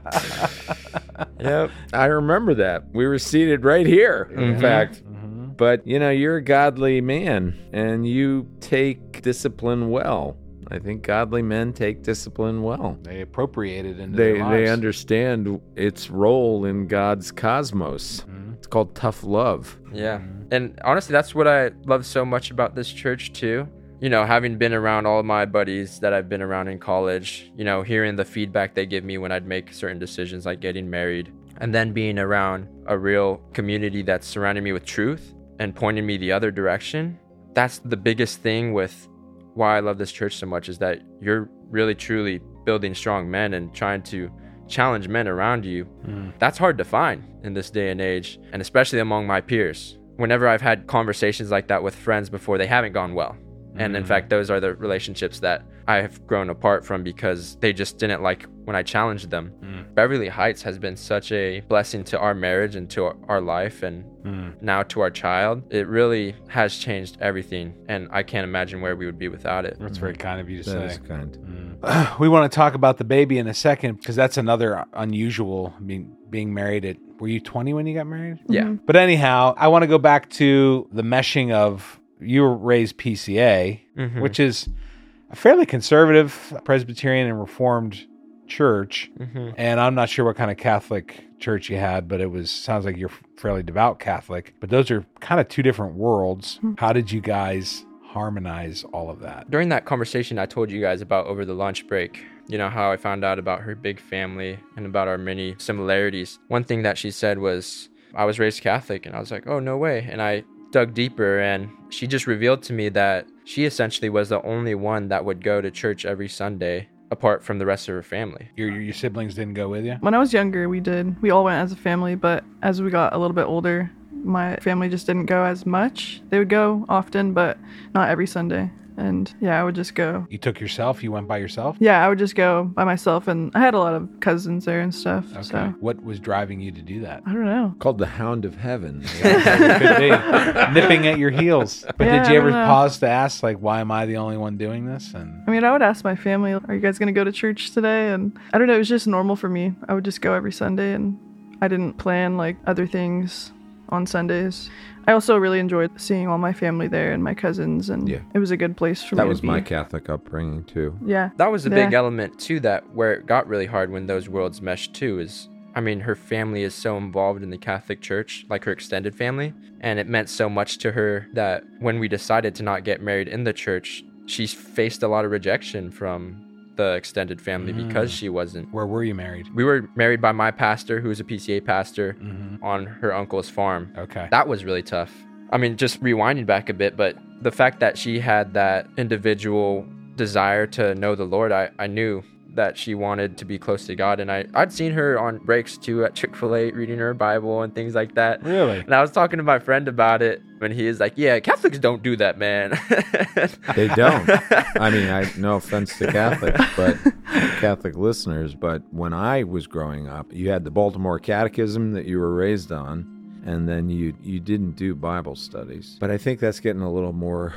S4: too. Yep, I remember that. We were seated right here, in mm-hmm. fact. Mm-hmm. But, you know, you're a godly man, and you take discipline well. I think godly men take discipline well.
S2: They appropriate it into
S4: they,
S2: their lives.
S4: They understand its role in God's cosmos. Mm-hmm. It's called tough love.
S6: Yeah, and honestly, that's what I love so much about this church, too. You know, having been around all of my buddies that I've been around in college, you know, hearing the feedback they give me when I'd make certain decisions like getting married, and then being around a real community that's surrounding me with truth and pointing me the other direction. That's the biggest thing with why I love this church so much, is that you're really, truly building strong men and trying to challenge men around you. Mm. That's hard to find in this day and age, and especially among my peers. Whenever I've had conversations like that with friends before, they haven't gone well. And in fact, those are the relationships that I have grown apart from because they just didn't like when I challenged them. Mm. Beverly Heights has been such a blessing to our marriage and to our life, and mm. now to our child. It really has changed everything, and I can't imagine where we would be without it.
S2: That's mm. very kind of you to
S4: that
S2: say.
S4: That is kind.
S2: Mm. Uh, we want to talk about the baby in a second, because that's another unusual, I mean, being married at, were you twenty when you got married?
S6: Yeah.
S5: Mm-hmm.
S2: But anyhow, I want to go back to the meshing of, you were raised P C A, mm-hmm. which is a fairly conservative Presbyterian and Reformed church. Mm-hmm. And I'm not sure what kind of Catholic church you had, but it was, sounds like you're fairly devout Catholic. But those are kind of two different worlds. Mm-hmm. How did you guys harmonize all of that?
S6: During that conversation I told you guys about over the lunch break, you know, how I found out about her big family and about our many similarities. One thing that she said was, I was raised Catholic, and I was like, oh, no way. And I dug deeper, and she just revealed to me that she essentially was the only one that would go to church every Sunday apart from the rest of her family.
S2: Your your siblings didn't go with you?
S5: When I was younger, we did. We all went as a family, but as we got a little bit older, my family just didn't go as much. They would go often, but not every Sunday. And yeah, I would just go.
S2: You took yourself? You went by yourself?
S5: Yeah, I would just go by myself, and I had a lot of cousins there and stuff.
S2: Okay.
S5: So.
S2: What was driving you to do that?
S5: I don't know.
S4: Called the Hound of Heaven.
S2: Yeah, could be. Nipping at your heels. But
S5: yeah,
S2: did you ever
S5: know.
S2: pause to ask, like, why am I the only one doing this? And
S5: I mean, I would ask my family, are you guys going to go to church today? And I don't know, it was just normal for me. I would just go every Sunday, and I didn't plan like other things on Sundays. I also really enjoyed seeing all my family there and my cousins, and yeah. it was a good place for
S4: that
S5: me
S4: was
S5: to be.
S4: my Catholic upbringing too.
S5: Yeah.
S6: That was a
S5: yeah.
S6: big element too, that where it got really hard when those worlds meshed too, is, I mean, her family is so involved in the Catholic Church, like her extended family, and it meant so much to her that when we decided to not get married in the church, she faced a lot of rejection from the extended family mm. because she wasn't.
S2: Where were you married?
S6: We were married by my pastor, who was a P C A pastor, mm-hmm. on her uncle's farm.
S2: Okay.
S6: That was really tough. I mean, just rewinding back a bit, but the fact that she had that individual desire to know the Lord, I, I knew that she wanted to be close to God. And I, I'd seen her on breaks too at Chick-fil-A reading her Bible and things like that.
S2: Really?
S6: And I was talking to my friend about it when he is like, yeah, Catholics don't do that, man.
S4: They don't. I mean, I no offense to Catholics, but Catholic listeners, but when I was growing up, you had the Baltimore Catechism that you were raised on, and then you you didn't do Bible studies. But I think that's getting a little more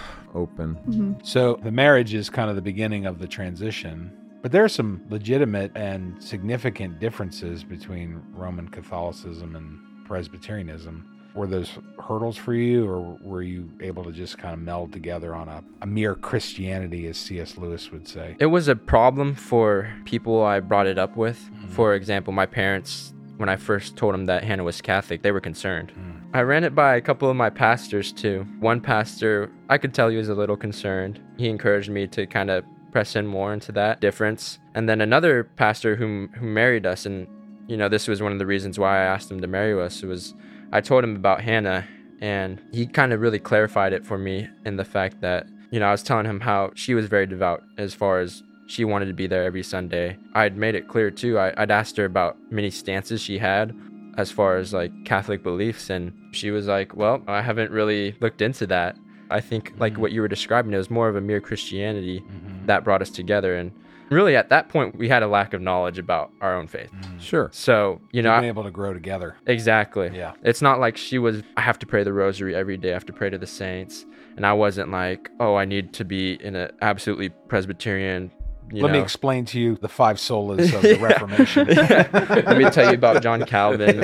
S4: open.
S5: Mm-hmm.
S2: So the marriage is kind of the beginning of the transition. But there are some legitimate and significant differences between Roman Catholicism and Presbyterianism. Were those hurdles for you, or were you able to just kind of meld together on a, a mere Christianity, as C S Lewis would say?
S6: It was a problem for people I brought it up with. Mm-hmm. For example, my parents, when I first told them that Hannah was Catholic, they were concerned. Mm. I ran it by a couple of my pastors too. One pastor, I could tell he was a little concerned. He encouraged me to kind of press in more into that difference. And then another pastor who who married us, and you know, this was one of the reasons why I asked him to marry us, was I told him about Hannah, and he kind of really clarified it for me in the fact that, you know, I was telling him how she was very devout as far as she wanted to be there every Sunday. I'd made it clear too. I, I'd asked her about many stances she had as far as like Catholic beliefs. And she was like, well, I haven't really looked into that. I think like
S2: Mm-hmm.
S6: what you were describing, it was more of a mere Christianity
S2: Mm-hmm.
S6: that brought us together. And really at that point, we had a lack of knowledge about our own faith.
S4: Sure.
S6: So, you know,
S2: You've
S6: I-
S2: been able to grow together.
S6: exactly.
S2: Yeah.
S6: It's not like she was, I have to pray the rosary every day. I have to pray to the saints. And I wasn't like, oh, I need to be in an absolutely Presbyterian, you
S2: Let
S6: know.
S2: me explain to you the five solas of the Reformation.
S6: Let me tell you about John Calvin.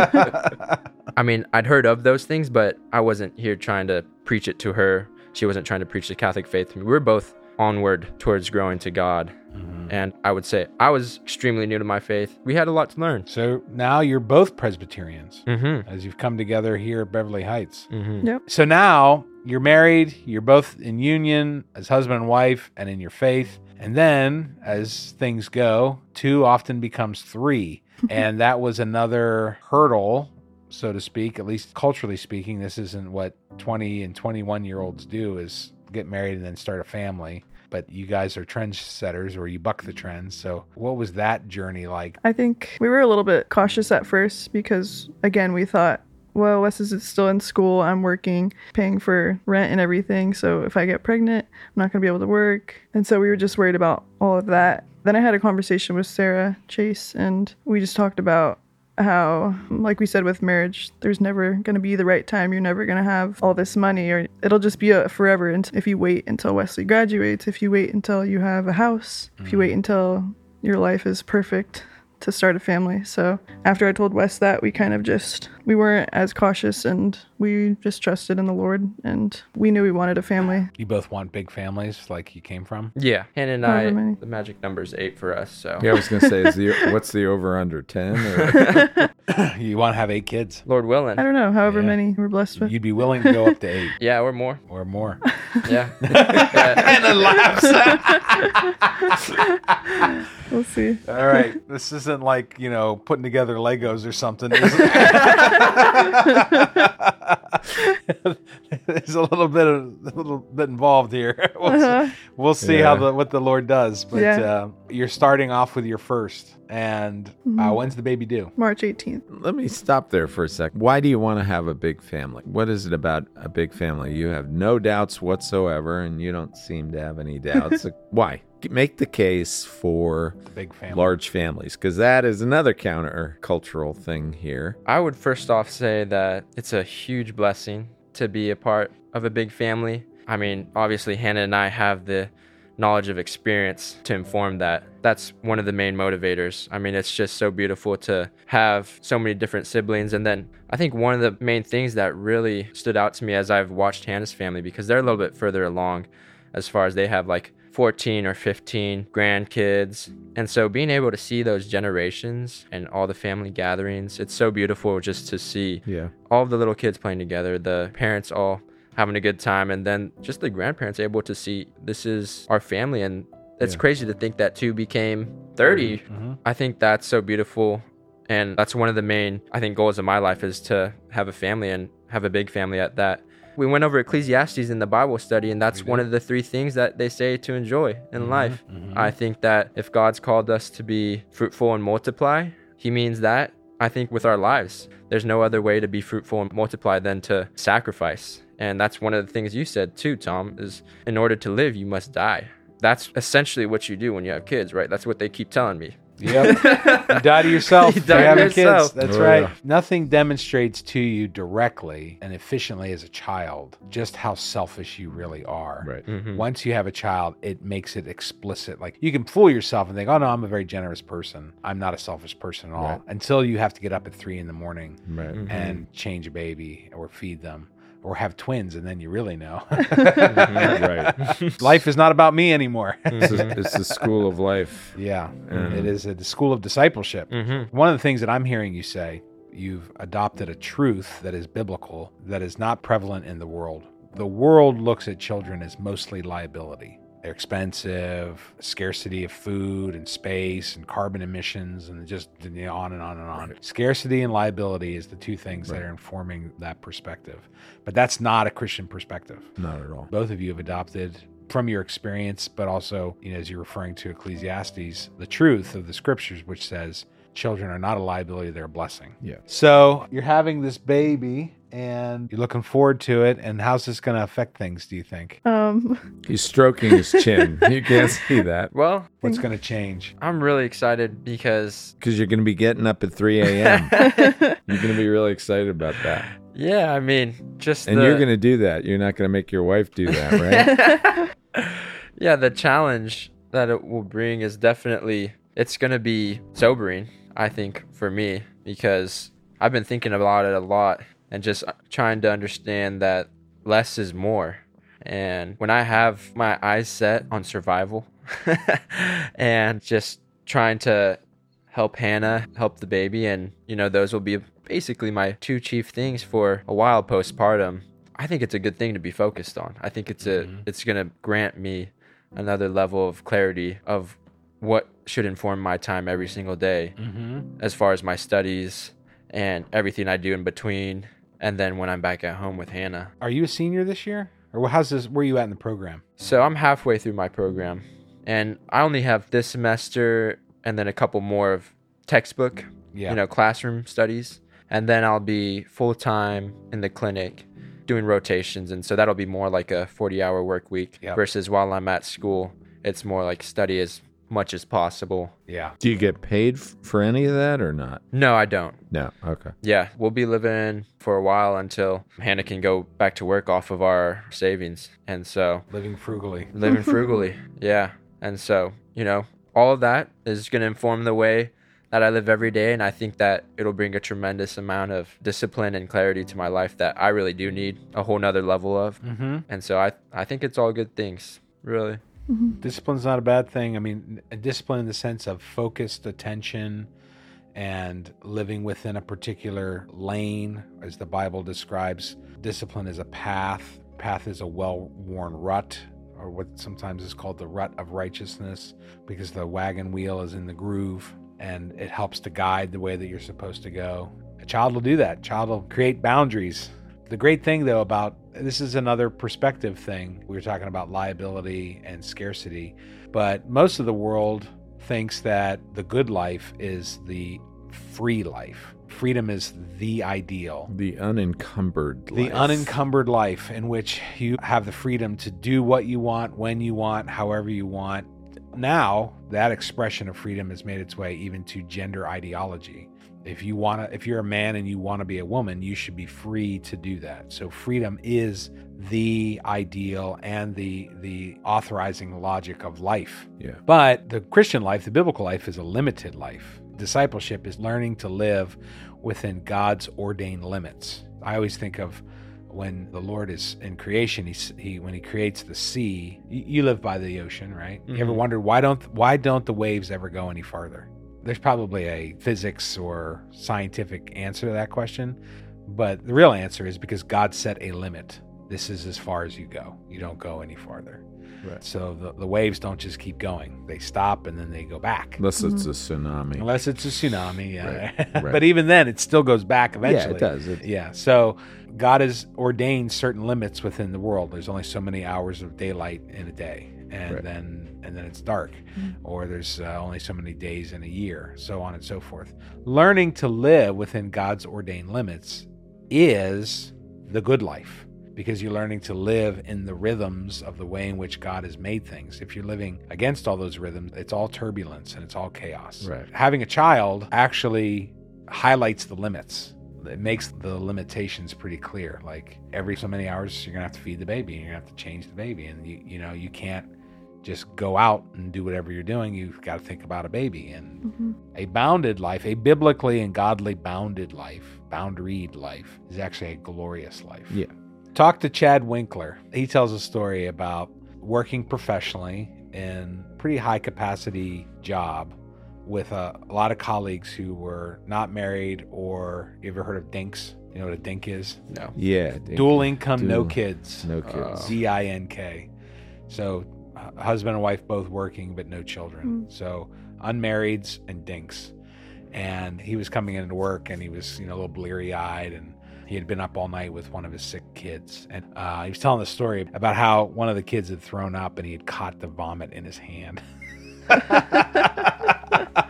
S6: I mean, I'd heard of those things, but I wasn't here trying to preach it to her. She wasn't trying to preach the Catholic faith to me. We were both onward towards growing to God.
S2: Mm-hmm.
S6: And I would say I was extremely new to my faith. We had a lot to learn.
S2: So now you're both Presbyterians
S6: Mm-hmm.
S2: as you've come together here at Beverly Heights.
S6: Mm-hmm.
S5: Yep.
S2: So now you're married, you're both in union as husband and wife and in your faith. And then as things go, two often becomes three. And that was another hurdle, so to speak, at least culturally speaking. This isn't what twenty and twenty-one year olds do, is get married and then start a family. But you guys are trendsetters, or you buck the trends. So what was that journey like?
S5: I think we were a little bit cautious at first because, again, we thought, well, Wes is still in school. I'm working, paying for rent and everything. So if I get pregnant, I'm not going to be able to work. And so we were just worried about all of that. Then I had a conversation with Sarah Chase, and we just talked about how, like we said with marriage, there's never going to be the right time. You're never going to have all this money, or it'll just be a forever. And if you wait until Wesley graduates, if you wait until you have a house, if you wait until your life is perfect to start a family. So after I told Wes that, we kind of just, we weren't as cautious, and we just trusted in the Lord, and we knew we wanted a family.
S2: You both want big families like you came from?
S6: Yeah. Hannah and
S5: However
S6: I,
S5: many.
S6: the magic number is eight for us. So,
S4: Yeah, I was going to say, is the, what's the over under ten? Or?
S2: You want to have eight kids?
S6: Lord willing.
S5: I don't know, however
S2: Yeah.
S5: many we're blessed with.
S2: You'd be willing to go up to eight
S6: Yeah, or more.
S2: or more.
S6: Yeah. Yeah.
S2: And then laughs.
S5: We'll see.
S2: All right. This isn't like, you know, putting together Legos or something. Is it? There's a little bit of a little bit involved here. We'll,
S5: Uh-huh.
S2: we'll see
S4: Yeah.
S2: how the what the Lord does. But
S5: Yeah.
S2: uh, you're starting off with your first. And uh, when's the baby due?
S5: March eighteenth.
S4: Let me stop there for a sec. Why do you want to have a big family? What is it about a big family? You have no doubts whatsoever, and you don't seem to have any doubts. Why? Make the case for
S2: Big family.
S4: large families, because that is another counter-cultural thing here.
S6: I would first off say that it's a huge blessing to be a part of a big family. I mean, obviously, Hannah and I have the knowledge of experience to inform that. That's one of the main motivators. I mean, it's just so beautiful to have so many different siblings. And then I think one of the main things that really stood out to me as I've watched Hannah's family, because they're a little bit further along as far as they have like fourteen or fifteen grandkids. And so being able to see those generations and all the family gatherings, it's so beautiful just to see
S4: Yeah.
S6: all of the little kids playing together, the parents all having a good time, and then just the grandparents able to see this is our family. And it's
S4: Yeah.
S6: crazy to think that two became thirty.
S2: Mhm.
S6: I think that's so beautiful. And that's one of the main, I think, goals of my life is to have a family and have a big family at that. We went over Ecclesiastes in the Bible study, and that's
S2: We
S6: one
S2: did.
S6: of the three things that they say to enjoy in
S2: Mhm,
S6: life.
S2: mhm.
S6: I think that if God's called us to be fruitful and multiply, he means that, I think, with our lives. There's no other way to be fruitful and multiply than to sacrifice. And that's one of the things you said too, Tom, is in order to live, you must die. That's essentially what you do when you have kids, right? That's what they keep telling me.
S2: Yep. You die to yourself.
S6: You
S2: for
S6: die to
S2: having
S6: yourself.
S2: kids. That's
S4: Oh,
S2: right.
S4: yeah.
S2: Nothing demonstrates to you directly and efficiently as a child just how selfish you really are.
S4: Right.
S6: Mhm.
S2: Once you have a child, it makes it explicit. Like you can fool yourself and think, oh no, I'm a very generous person. I'm not a selfish person at all.
S4: Right.
S2: Until you have to get up at three in the morning
S4: Right.
S6: Mhm.
S2: and change a baby or feed them or have twins. And then you really know.
S4: Right.
S2: Life is not about me anymore.
S4: It's, a- it's the school of life.
S2: Yeah,
S4: Mhm.
S2: it is a the school of discipleship.
S6: Mhm.
S2: One of the things that I'm hearing you say, you've adopted a truth that is biblical, that is not prevalent in the world. The world looks at children as mostly liability. They're expensive, scarcity of food and space and carbon emissions, and just you know, on and on and on.
S4: Right.
S2: Scarcity and liability is the two things that
S4: Right.
S2: are informing that perspective. But that's not a Christian perspective.
S4: Not at all.
S2: Both of you have adopted from your experience, but also, you know, as you're referring to Ecclesiastes, the truth of the scriptures, which says children are not a liability, they're a blessing.
S4: Yeah.
S2: So you're having this baby and you're looking forward to it. And how's this going to affect things, do you think?
S5: Um,
S4: He's stroking his chin. You can't see that.
S6: Well,
S2: What's going to change?
S6: I'm really excited because,
S4: Because you're going to be getting up at three a.m. You're going to be really excited about that.
S6: yeah, I mean, just
S4: And
S6: the,
S4: you're going to do that. You're not going to make your wife do that, right?
S6: yeah, the challenge that it will bring is definitely, it's going to be sobering, I think, for me, because I've been thinking about it a lot and just trying to understand that less is more. And when I have my eyes set on survival and just trying to help Hannah, help the baby, and, you know, those will be basically my two chief things for a while postpartum, I think it's a good thing to be focused on. I think it's a, mm-hmm. it's going to grant me another level of clarity of what should inform my time every single day, mm-hmm. as far as my studies and everything I do in between. And then when I'm back at home with Hannah.
S2: Are you a senior this year? Or how's this, where are you at in the program?
S6: So I'm halfway through my program. And I only have this semester and then a couple more of textbook, yeah. you know, classroom studies. And then I'll be full-time in the clinic doing rotations. And so that'll be more like a forty-hour work week, yep. versus while I'm at school, it's more like study as much as possible.
S2: Yeah.
S4: Do you get paid f- for any of that or not?
S6: No, I don't.
S4: No. Okay.
S6: Yeah. We'll be living for a while until Hannah can go back to work off of our savings. And so
S2: living frugally.
S6: Living frugally. Yeah. And so, you know, all of that is going to inform the way that I live every day. And I think that it'll bring a tremendous amount of discipline and clarity to my life that I really do need a whole nother level of. Mm-hmm. And so I, I think it's all good things, really.
S2: Mm-hmm. Discipline's not a bad thing. I mean, discipline in the sense of focused attention and living within a particular lane, as the Bible describes. Discipline is a path. Path is a well-worn rut, or what sometimes is called the rut of righteousness, because the wagon wheel is in the groove and it helps to guide the way that you're supposed to go. A child will do that. A child will create boundaries. The great thing, though, about this is another perspective thing. We were talking about liability and scarcity, but most of the world thinks that the good life is the free life. Freedom is the ideal.
S4: The unencumbered
S2: The
S4: life.
S2: unencumbered life in which you have the freedom to do what you want, when you want, however you want. Now, that expression of freedom has made its way even to gender ideology. If you want to, if you're a man and you want to be a woman, you should be free to do that. So freedom is the ideal and the the authorizing logic of life.
S4: Yeah.
S2: But the Christian life, the biblical life, is a limited life. Discipleship is learning to live within God's ordained limits. I always think of when the Lord is in creation, he, he when he creates the sea. You, you live by the ocean, right? Mm-hmm. You ever wondered why don't why don't the waves ever go any farther? There's probably a physics or scientific answer to that question, but the real answer is because God set a limit. This is as far as you go. You don't go any farther.
S4: Right.
S2: So the, the waves don't just keep going. They stop and then they go back.
S4: Unless it's a tsunami.
S2: Unless it's a tsunami, yeah.
S4: Right. Right.
S2: But even then, it still goes back eventually.
S4: Yeah, it does. It,
S2: yeah. So God has ordained certain limits within the world. There's only so many hours of daylight in a day, and
S4: right.
S2: then and then it's dark, mm-hmm. or there's uh, only so many days in a year, so on and so forth. Learning to live within God's ordained limits is the good life, because you're learning to live in the rhythms of the way in which God has made things. If you're living against all those rhythms, it's all turbulence and it's all chaos.
S4: Right.
S2: Having a child actually highlights the limits. It makes the limitations pretty clear. Like every so many hours, you're gonna have to feed the baby, and you're gonna have to change the baby, and you you know you can't just go out and do whatever you're doing. You've got to think about a baby. And mm-hmm. a bounded life, a biblically and godly bounded life, boundaried life, is actually a glorious life.
S4: Yeah.
S2: Talk to Chad Winkler. He tells a story about working professionally in a pretty high capacity job with a, a lot of colleagues who were not married, or you ever heard of DINKs? You know what a DINK is?
S6: No.
S4: Yeah.
S2: Dual income,
S4: Dual,
S2: no kids.
S4: No kids.
S2: D I N K. So uh, husband and wife both working, but no children. Mm. So unmarrieds and DINKs. And he was coming into work, and he was, you know, a little bleary-eyed, and he had been up all night with one of his sick kids. And uh, he was telling the story about how one of the kids had thrown up, and he had caught the vomit in his hand.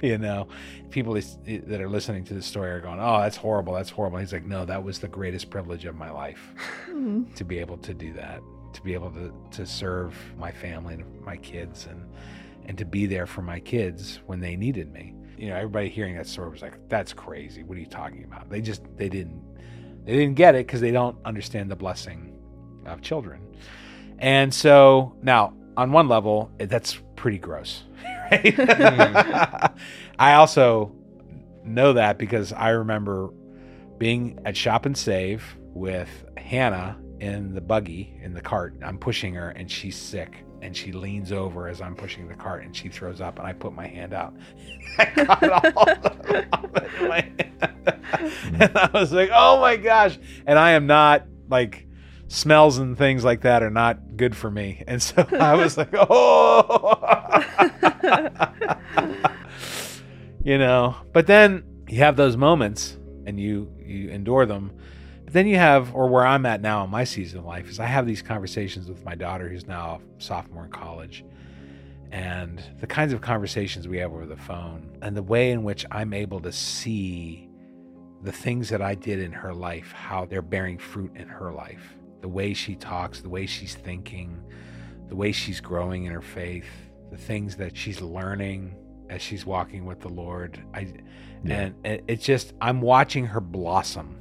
S2: You know, people is- that are listening to the story are going, oh, that's horrible. That's horrible. He's like, no, that was the greatest privilege of my life to be able to do that, to be able to, to serve my family and my kids and, and to be there for my kids when they needed me. You know, everybody hearing that story was like, that's crazy. What are you talking about? They just, they didn't, they didn't get it because they don't understand the blessing of children. And so now on one level, that's pretty gross. Right? I also know that because I remember being at Shop and Save with Hannah in the buggy, in the cart. I'm pushing her and she's sick. And she leans over as I'm pushing the cart and she throws up and I put my hand out. I got all of it in my hand. And I was like, oh my gosh. And I am not like, smells and things like that are not good for me. And so I was like, oh, you know, but then you have those moments and you, you endure them. But then you have, or where I'm at now in my season of life is I have these conversations with my daughter who's now a sophomore in college, and the kinds of conversations we have over the phone and the way in which I'm able to see the things that I did in her life, how they're bearing fruit in her life. The way she talks, the way she's thinking, the way she's growing in her faith, the things that she's learning as she's walking with the Lord. I, yeah. And it's just, I'm watching her blossom.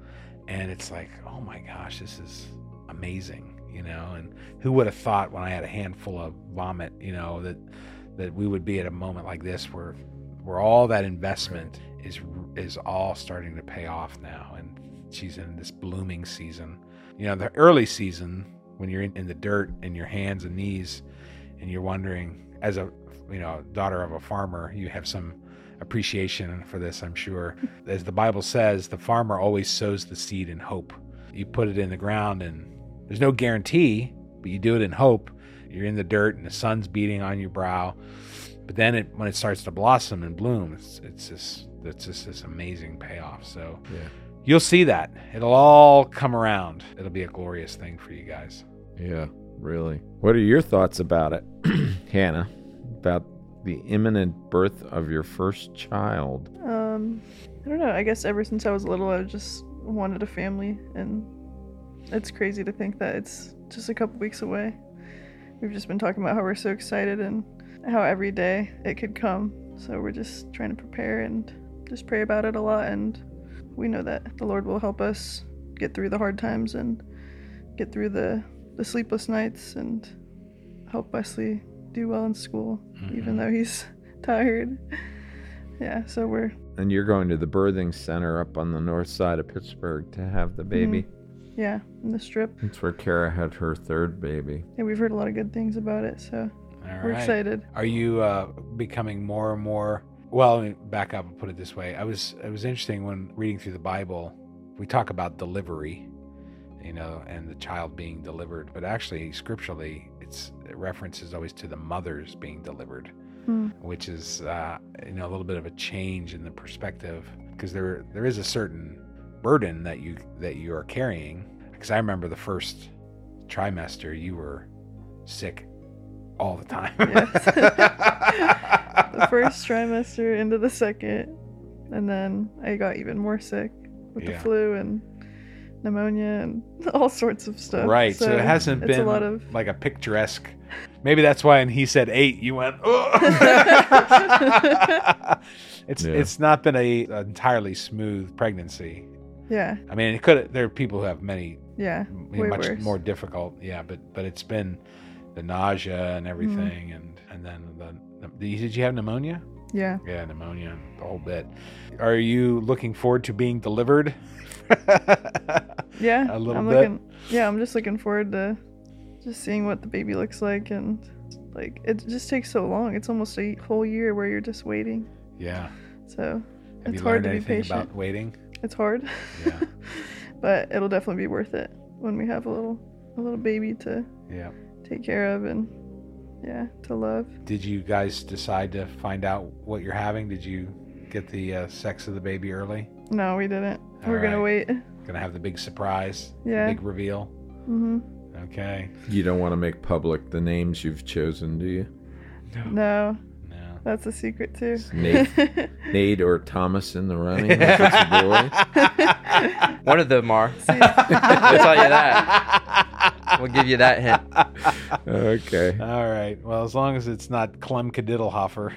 S2: And it's like, oh my gosh, this is amazing, you know? And who would have thought when I had a handful of vomit, you know, that that we would be at a moment like this where where all that investment is is all starting to pay off now. And she's in this blooming season. You know, the early season, when you're in, in the dirt in your hands and knees, and you're wondering, as a you know daughter of a farmer, you have some appreciation for this, I'm sure. As the Bible says, the farmer always sows the seed in hope. You put it in the ground, and there's no guarantee, but you do it in hope. You're in the dirt, and the sun's beating on your brow. But then, it, when it starts to blossom and bloom, it's it's just it's just this amazing payoff. So. Yeah. You'll see that. It'll all come around. It'll be a glorious thing for you guys.
S4: Yeah, really. What are your thoughts about it, Hannah, about the imminent birth of your first child?
S5: Um, I don't know. I guess ever since I was little, I just wanted a family. And it's crazy to think that it's just a couple weeks away. We've just been talking about how we're so excited and how every day it could come. So we're just trying to prepare and just pray about it a lot. And we know that the Lord will help us get through the hard times and get through the, the sleepless nights and help Wesley do well in school, mm-hmm. even though he's tired. Yeah, so we're...
S4: And you're going to the birthing center up on the north side of Pittsburgh to have the baby?
S5: Mm-hmm. Yeah, in the Strip.
S4: That's where Kara had her third baby.
S5: Yeah, we've heard a lot of good things about it, so
S2: All
S5: we're
S2: right.
S5: excited.
S2: Are you uh, becoming more and more... Well, let me back up and put it this way. I was it was interesting when reading through the Bible, we talk about delivery, you know, and the child being delivered, but actually scripturally, it's it references always to the mothers being delivered, mm. which is uh, you know a little bit of a change in the perspective, because there there is a certain burden that you that you are carrying. Because I remember the first trimester, you were sick all the time.
S5: Yes. The first trimester into the second, and then I got even more sick with yeah. the flu and pneumonia and all sorts of stuff.
S2: Right, so, so it hasn't been a lot of... like a picturesque. Maybe that's why when he said eight, you went, oh! it's yeah. it's not been a, a entirely smooth pregnancy.
S5: Yeah.
S2: I mean, it could. There are people who have many.
S5: Yeah.
S2: Way much
S5: worse. More
S2: difficult. Yeah, but but it's been the nausea and everything, mm. and and then the. Did you have pneumonia?
S5: Yeah.
S2: Yeah, pneumonia, the whole bit. Are you looking forward to being delivered?
S5: Yeah.
S2: A little
S5: I'm
S2: bit?
S5: Looking, yeah, I'm just looking forward to just seeing what the baby looks like. And, like, it just takes so long. It's almost a whole year where you're just waiting.
S2: Yeah.
S5: So,
S2: have
S5: it's
S2: you
S5: hard
S2: learned
S5: to be
S2: anything
S5: patient.
S2: about waiting?
S5: It's hard.
S2: Yeah.
S5: But it'll definitely be worth it when we have a little a little baby to
S2: yeah.
S5: take care of and yeah, to love.
S2: Did you guys decide to find out what you're having? Did you get the uh, sex of the baby early?
S5: No, we didn't.
S2: All
S5: We're
S2: right.
S5: gonna wait.
S2: Gonna have the big surprise.
S5: Yeah.
S2: The big reveal.
S5: Mm-hmm.
S2: Okay.
S4: You don't want to make public the names you've chosen, do you?
S5: No.
S2: No.
S5: That's a secret too.
S4: Nate, Nate or Thomas in the running. If it's a boy.
S6: One of them are. We'll tell you that. We'll give you that hint.
S4: Okay.
S2: All right. Well, as long as it's not Clem Kadiddlehofer.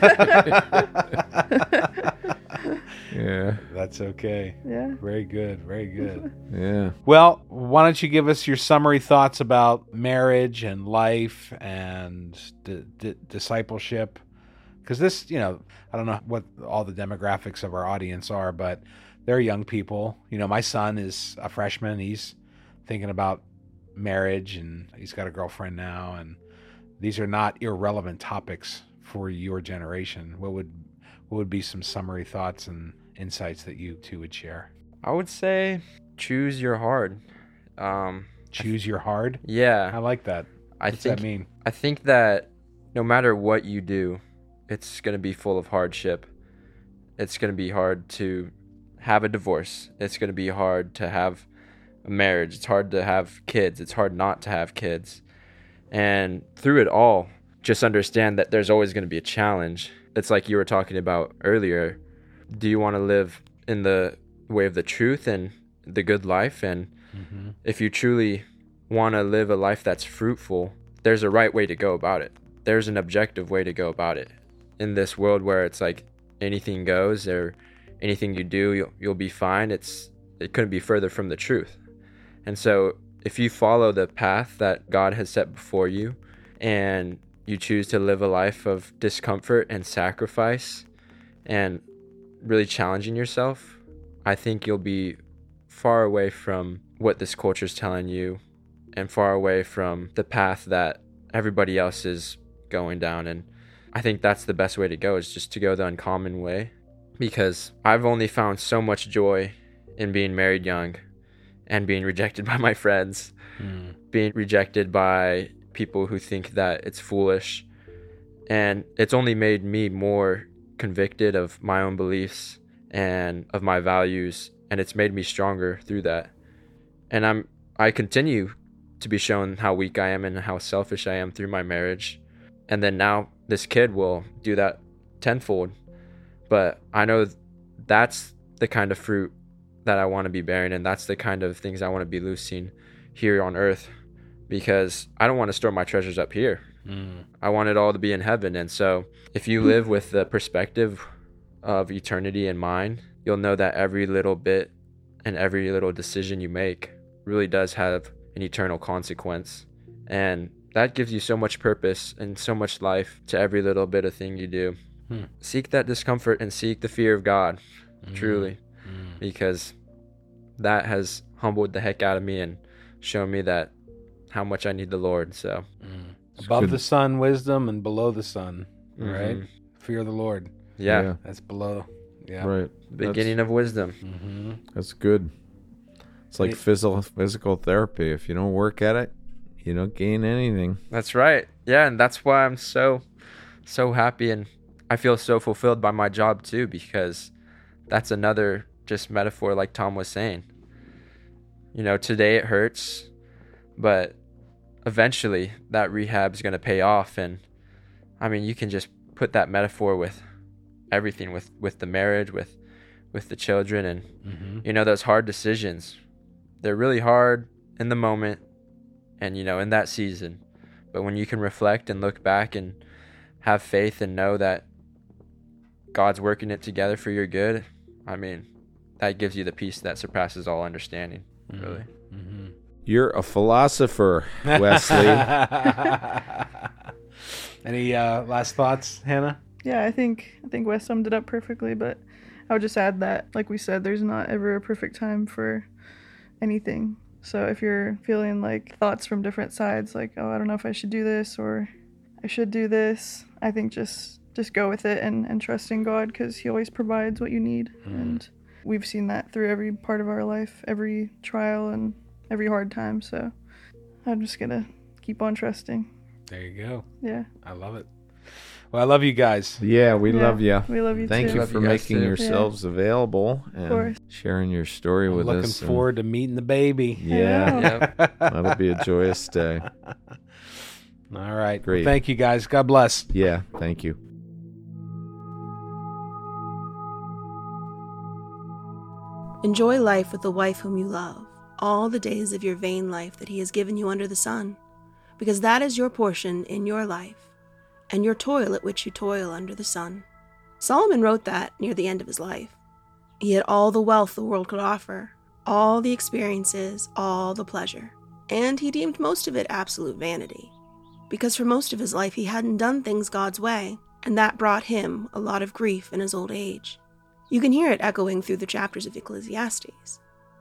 S4: Yeah.
S2: That's okay.
S5: Yeah.
S2: Very good. Very good.
S4: Yeah.
S2: Well, why don't you give us your summary thoughts about marriage and life and d- d- discipleship? Because this, you know, I don't know what all the demographics of our audience are, but they're young people. You know, my son is a freshman. He's thinking about marriage and he's got a girlfriend now. And these are not irrelevant topics for your generation. What would what would be some summary thoughts and insights that you two would share?
S6: I would say choose your hard. Um,
S2: Choose your hard? I
S6: yeah.
S2: like that.
S6: I
S2: What's
S6: think
S2: that mean?
S6: I think that no matter what you do, it's going to be full of hardship. It's going to be hard to have a divorce. It's going to be hard to have a marriage. It's hard to have kids. It's hard not to have kids. And through it all, just understand that there's always going to be a challenge. It's like you were talking about earlier. Do you want to live in the way of the truth and the good life? And
S2: Mm-hmm.
S6: if you truly want to live a life that's fruitful, there's a right way to go about it. There's an objective way to go about it. In this world where it's like anything goes or anything you do, you'll, you'll be fine. It's it couldn't be further from the truth. And so if you follow the path that God has set before you and you choose to live a life of discomfort and sacrifice and really challenging yourself, I think you'll be far away from what this culture is telling you and far away from the path that everybody else is going down. And I think that's the best way to go, is just to go the uncommon way, because I've only found so much joy in being married young and being rejected by my friends,
S2: Mm.
S6: being rejected by people who think that it's foolish. And it's only made me more convicted of my own beliefs and of my values, and it's made me stronger through that. And I'm I continue to be shown how weak I am and how selfish I am through my marriage. And then now this kid will do that tenfold. But I know that's the kind of fruit that I want to be bearing, and that's the kind of things I want to be loosing here on earth, because I don't want to store my treasures up here.
S2: Mm.
S6: I want it all to be in heaven. And so if you live with the perspective of eternity in mind, you'll know that every little bit and every little decision you make really does have an eternal consequence. And that gives you so much purpose and so much life to every little bit of thing you do.
S2: Hmm.
S6: Seek that discomfort and seek the fear of God,
S2: Mm.
S6: truly,
S2: Mm.
S6: because that has humbled the heck out of me and shown me that how much I need the Lord. So
S2: Mm. Above
S4: good.
S2: the sun, wisdom, and below the sun, right?
S6: Mhm.
S2: Fear of the Lord.
S6: yeah,
S4: Yeah.
S2: That's below. Yeah.
S4: Right.
S6: beginning of wisdom.
S2: Mm-hmm.
S4: That's good. It's like
S2: It-
S4: physical physical therapy. If you don't work at it, you don't gain anything.
S6: That's right. Yeah, and that's why I'm so, so happy, and I feel so fulfilled by my job too, because that's another just metaphor, like Tom was saying. You know, today it hurts, but eventually that rehab's going to pay off. And I mean, you can just put that metaphor with everything, with, with the marriage, with, with the children, and,
S2: Mm-hmm.
S6: you know, those hard decisions. They're really hard in the moment and, you know, in that season. But when you can reflect and look back and have faith and know that God's working it together for your good, I mean, that gives you the peace that surpasses all understanding, really.
S2: Mm-hmm.
S4: You're a philosopher, Wesley.
S2: Any uh, last thoughts, Hannah?
S5: Yeah, I think I think Wes summed it up perfectly, but I would just add that, like we said, there's not ever a perfect time for anything. So if you're feeling like thoughts from different sides, like, oh, I don't know if I should do this or I should do this, I think just just go with it and, and trust in God, because he always provides what you need.
S2: Mm.
S5: And we've seen that through every part of our life, every trial and every hard time. So I'm just going to keep on trusting.
S2: There you go.
S5: Yeah.
S2: I love it. Well, I love you guys.
S4: Yeah, we
S5: Yeah,
S4: love you.
S5: we love you
S4: Thank
S5: too.
S4: you
S6: Love
S4: for
S6: you guys
S4: making
S6: too.
S4: yourselves available and
S5: course.
S4: sharing your story
S2: I'm
S4: with
S2: looking
S4: us. and-
S2: forward to meeting the baby.
S4: Yeah,
S6: Yep.
S4: that'll be a joyous day.
S2: All right.
S4: Great.
S2: Well, thank you, guys. God bless.
S4: Yeah, thank you.
S1: Enjoy life with the wife whom you love, all the days of your vain life that he has given you under the sun, because that is your portion in your life, and your toil at which you toil under the sun. Solomon wrote that near the end of his life. He had all the wealth the world could offer, all the experiences, all the pleasure, and he deemed most of it absolute vanity, because for most of his life he hadn't done things God's way, and that brought him a lot of grief in his old age. You can hear it echoing through the chapters of Ecclesiastes.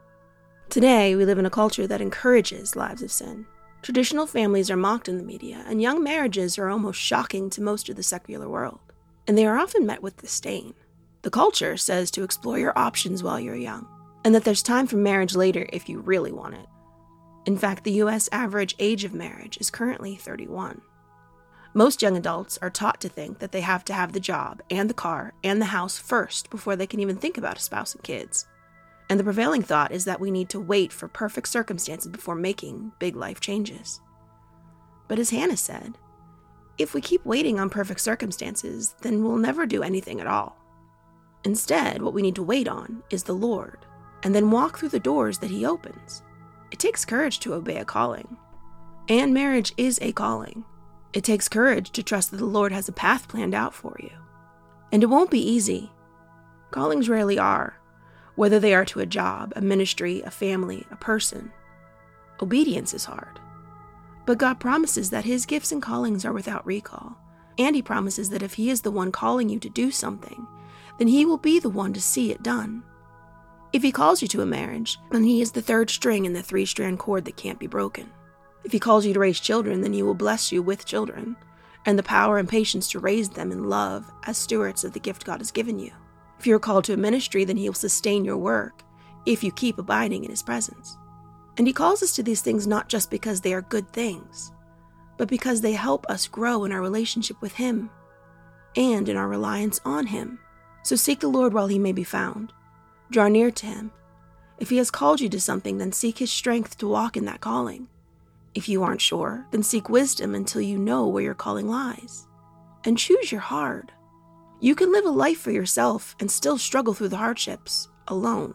S1: Today, we live in a culture that encourages lives of sin. Traditional families are mocked in the media, and young marriages are almost shocking to most of the secular world, and they are often met with disdain. The culture says to explore your options while you're young, and that there's time for marriage later if you really want it. In fact, the U S average age of marriage is currently thirty-one. Most young adults are taught to think that they have to have the job and the car and the house first before they can even think about a spouse and kids. And the prevailing thought is that we need to wait for perfect circumstances before making big life changes. But as Hannah said, if we keep waiting on perfect circumstances, then we'll never do anything at all. Instead, what we need to wait on is the Lord, and then walk through the doors that he opens. It takes courage to obey a calling, and marriage is a calling. It takes courage to trust that the Lord has a path planned out for you. And it won't be easy. Callings rarely are, whether they are to a job, a ministry, a family, a person. Obedience is hard. But God promises that his gifts and callings are without recall, and he promises that if he is the one calling you to do something, then he will be the one to see it done. If he calls you to a marriage, then he is the third string in the three-strand cord that can't be broken. If he calls you to raise children, then he will bless you with children, and the power and patience to raise them in love as stewards of the gift God has given you. If you are called to a ministry, then he will sustain your work if you keep abiding in his presence. And he calls us to these things not just because they are good things, but because they help us grow in our relationship with him and in our reliance on him. So seek the Lord while he may be found. Draw near to him. If he has called you to something, then seek his strength to walk in that calling. If you aren't sure, then seek wisdom until you know where your calling lies. And choose your hard. You can live a life for yourself and still struggle through the hardships alone.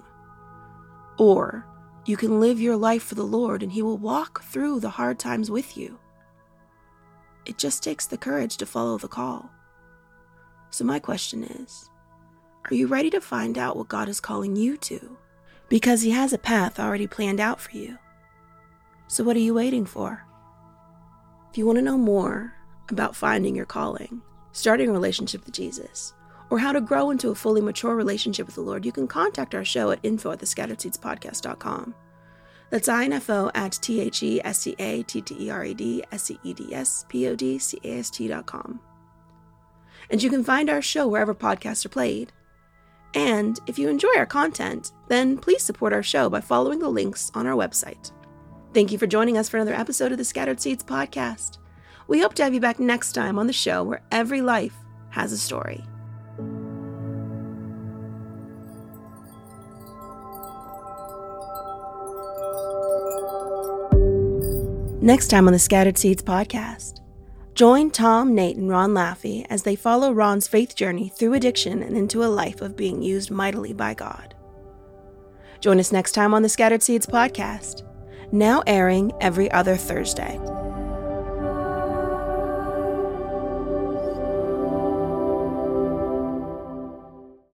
S1: Or you can live your life for the Lord and he will walk through the hard times with you. It just takes the courage to follow the call. So my question is, are you ready to find out what God is calling you to? Because he has a path already planned out for you. So what are you waiting for? If you want to know more about finding your calling, starting a relationship with Jesus, or how to grow into a fully mature relationship with the Lord, you can contact our show at info at the scattered seeds podcast dot com. That's info at T H E S C A T T E R E D S E E D S P O D C A S T dot com. And you can find our show wherever podcasts are played. And if you enjoy our content, then please support our show by following the links on our website. Thank you for joining us for another episode of the Scattered Seeds podcast. We hope to have you back next time on the show where every life has a story. Next time on the Scattered Seeds podcast, join Tom, Nate, and Ron Laffey as they follow Ron's faith journey through addiction and into a life of being used mightily by God. Join us next time on the Scattered Seeds podcast, now airing every other Thursday.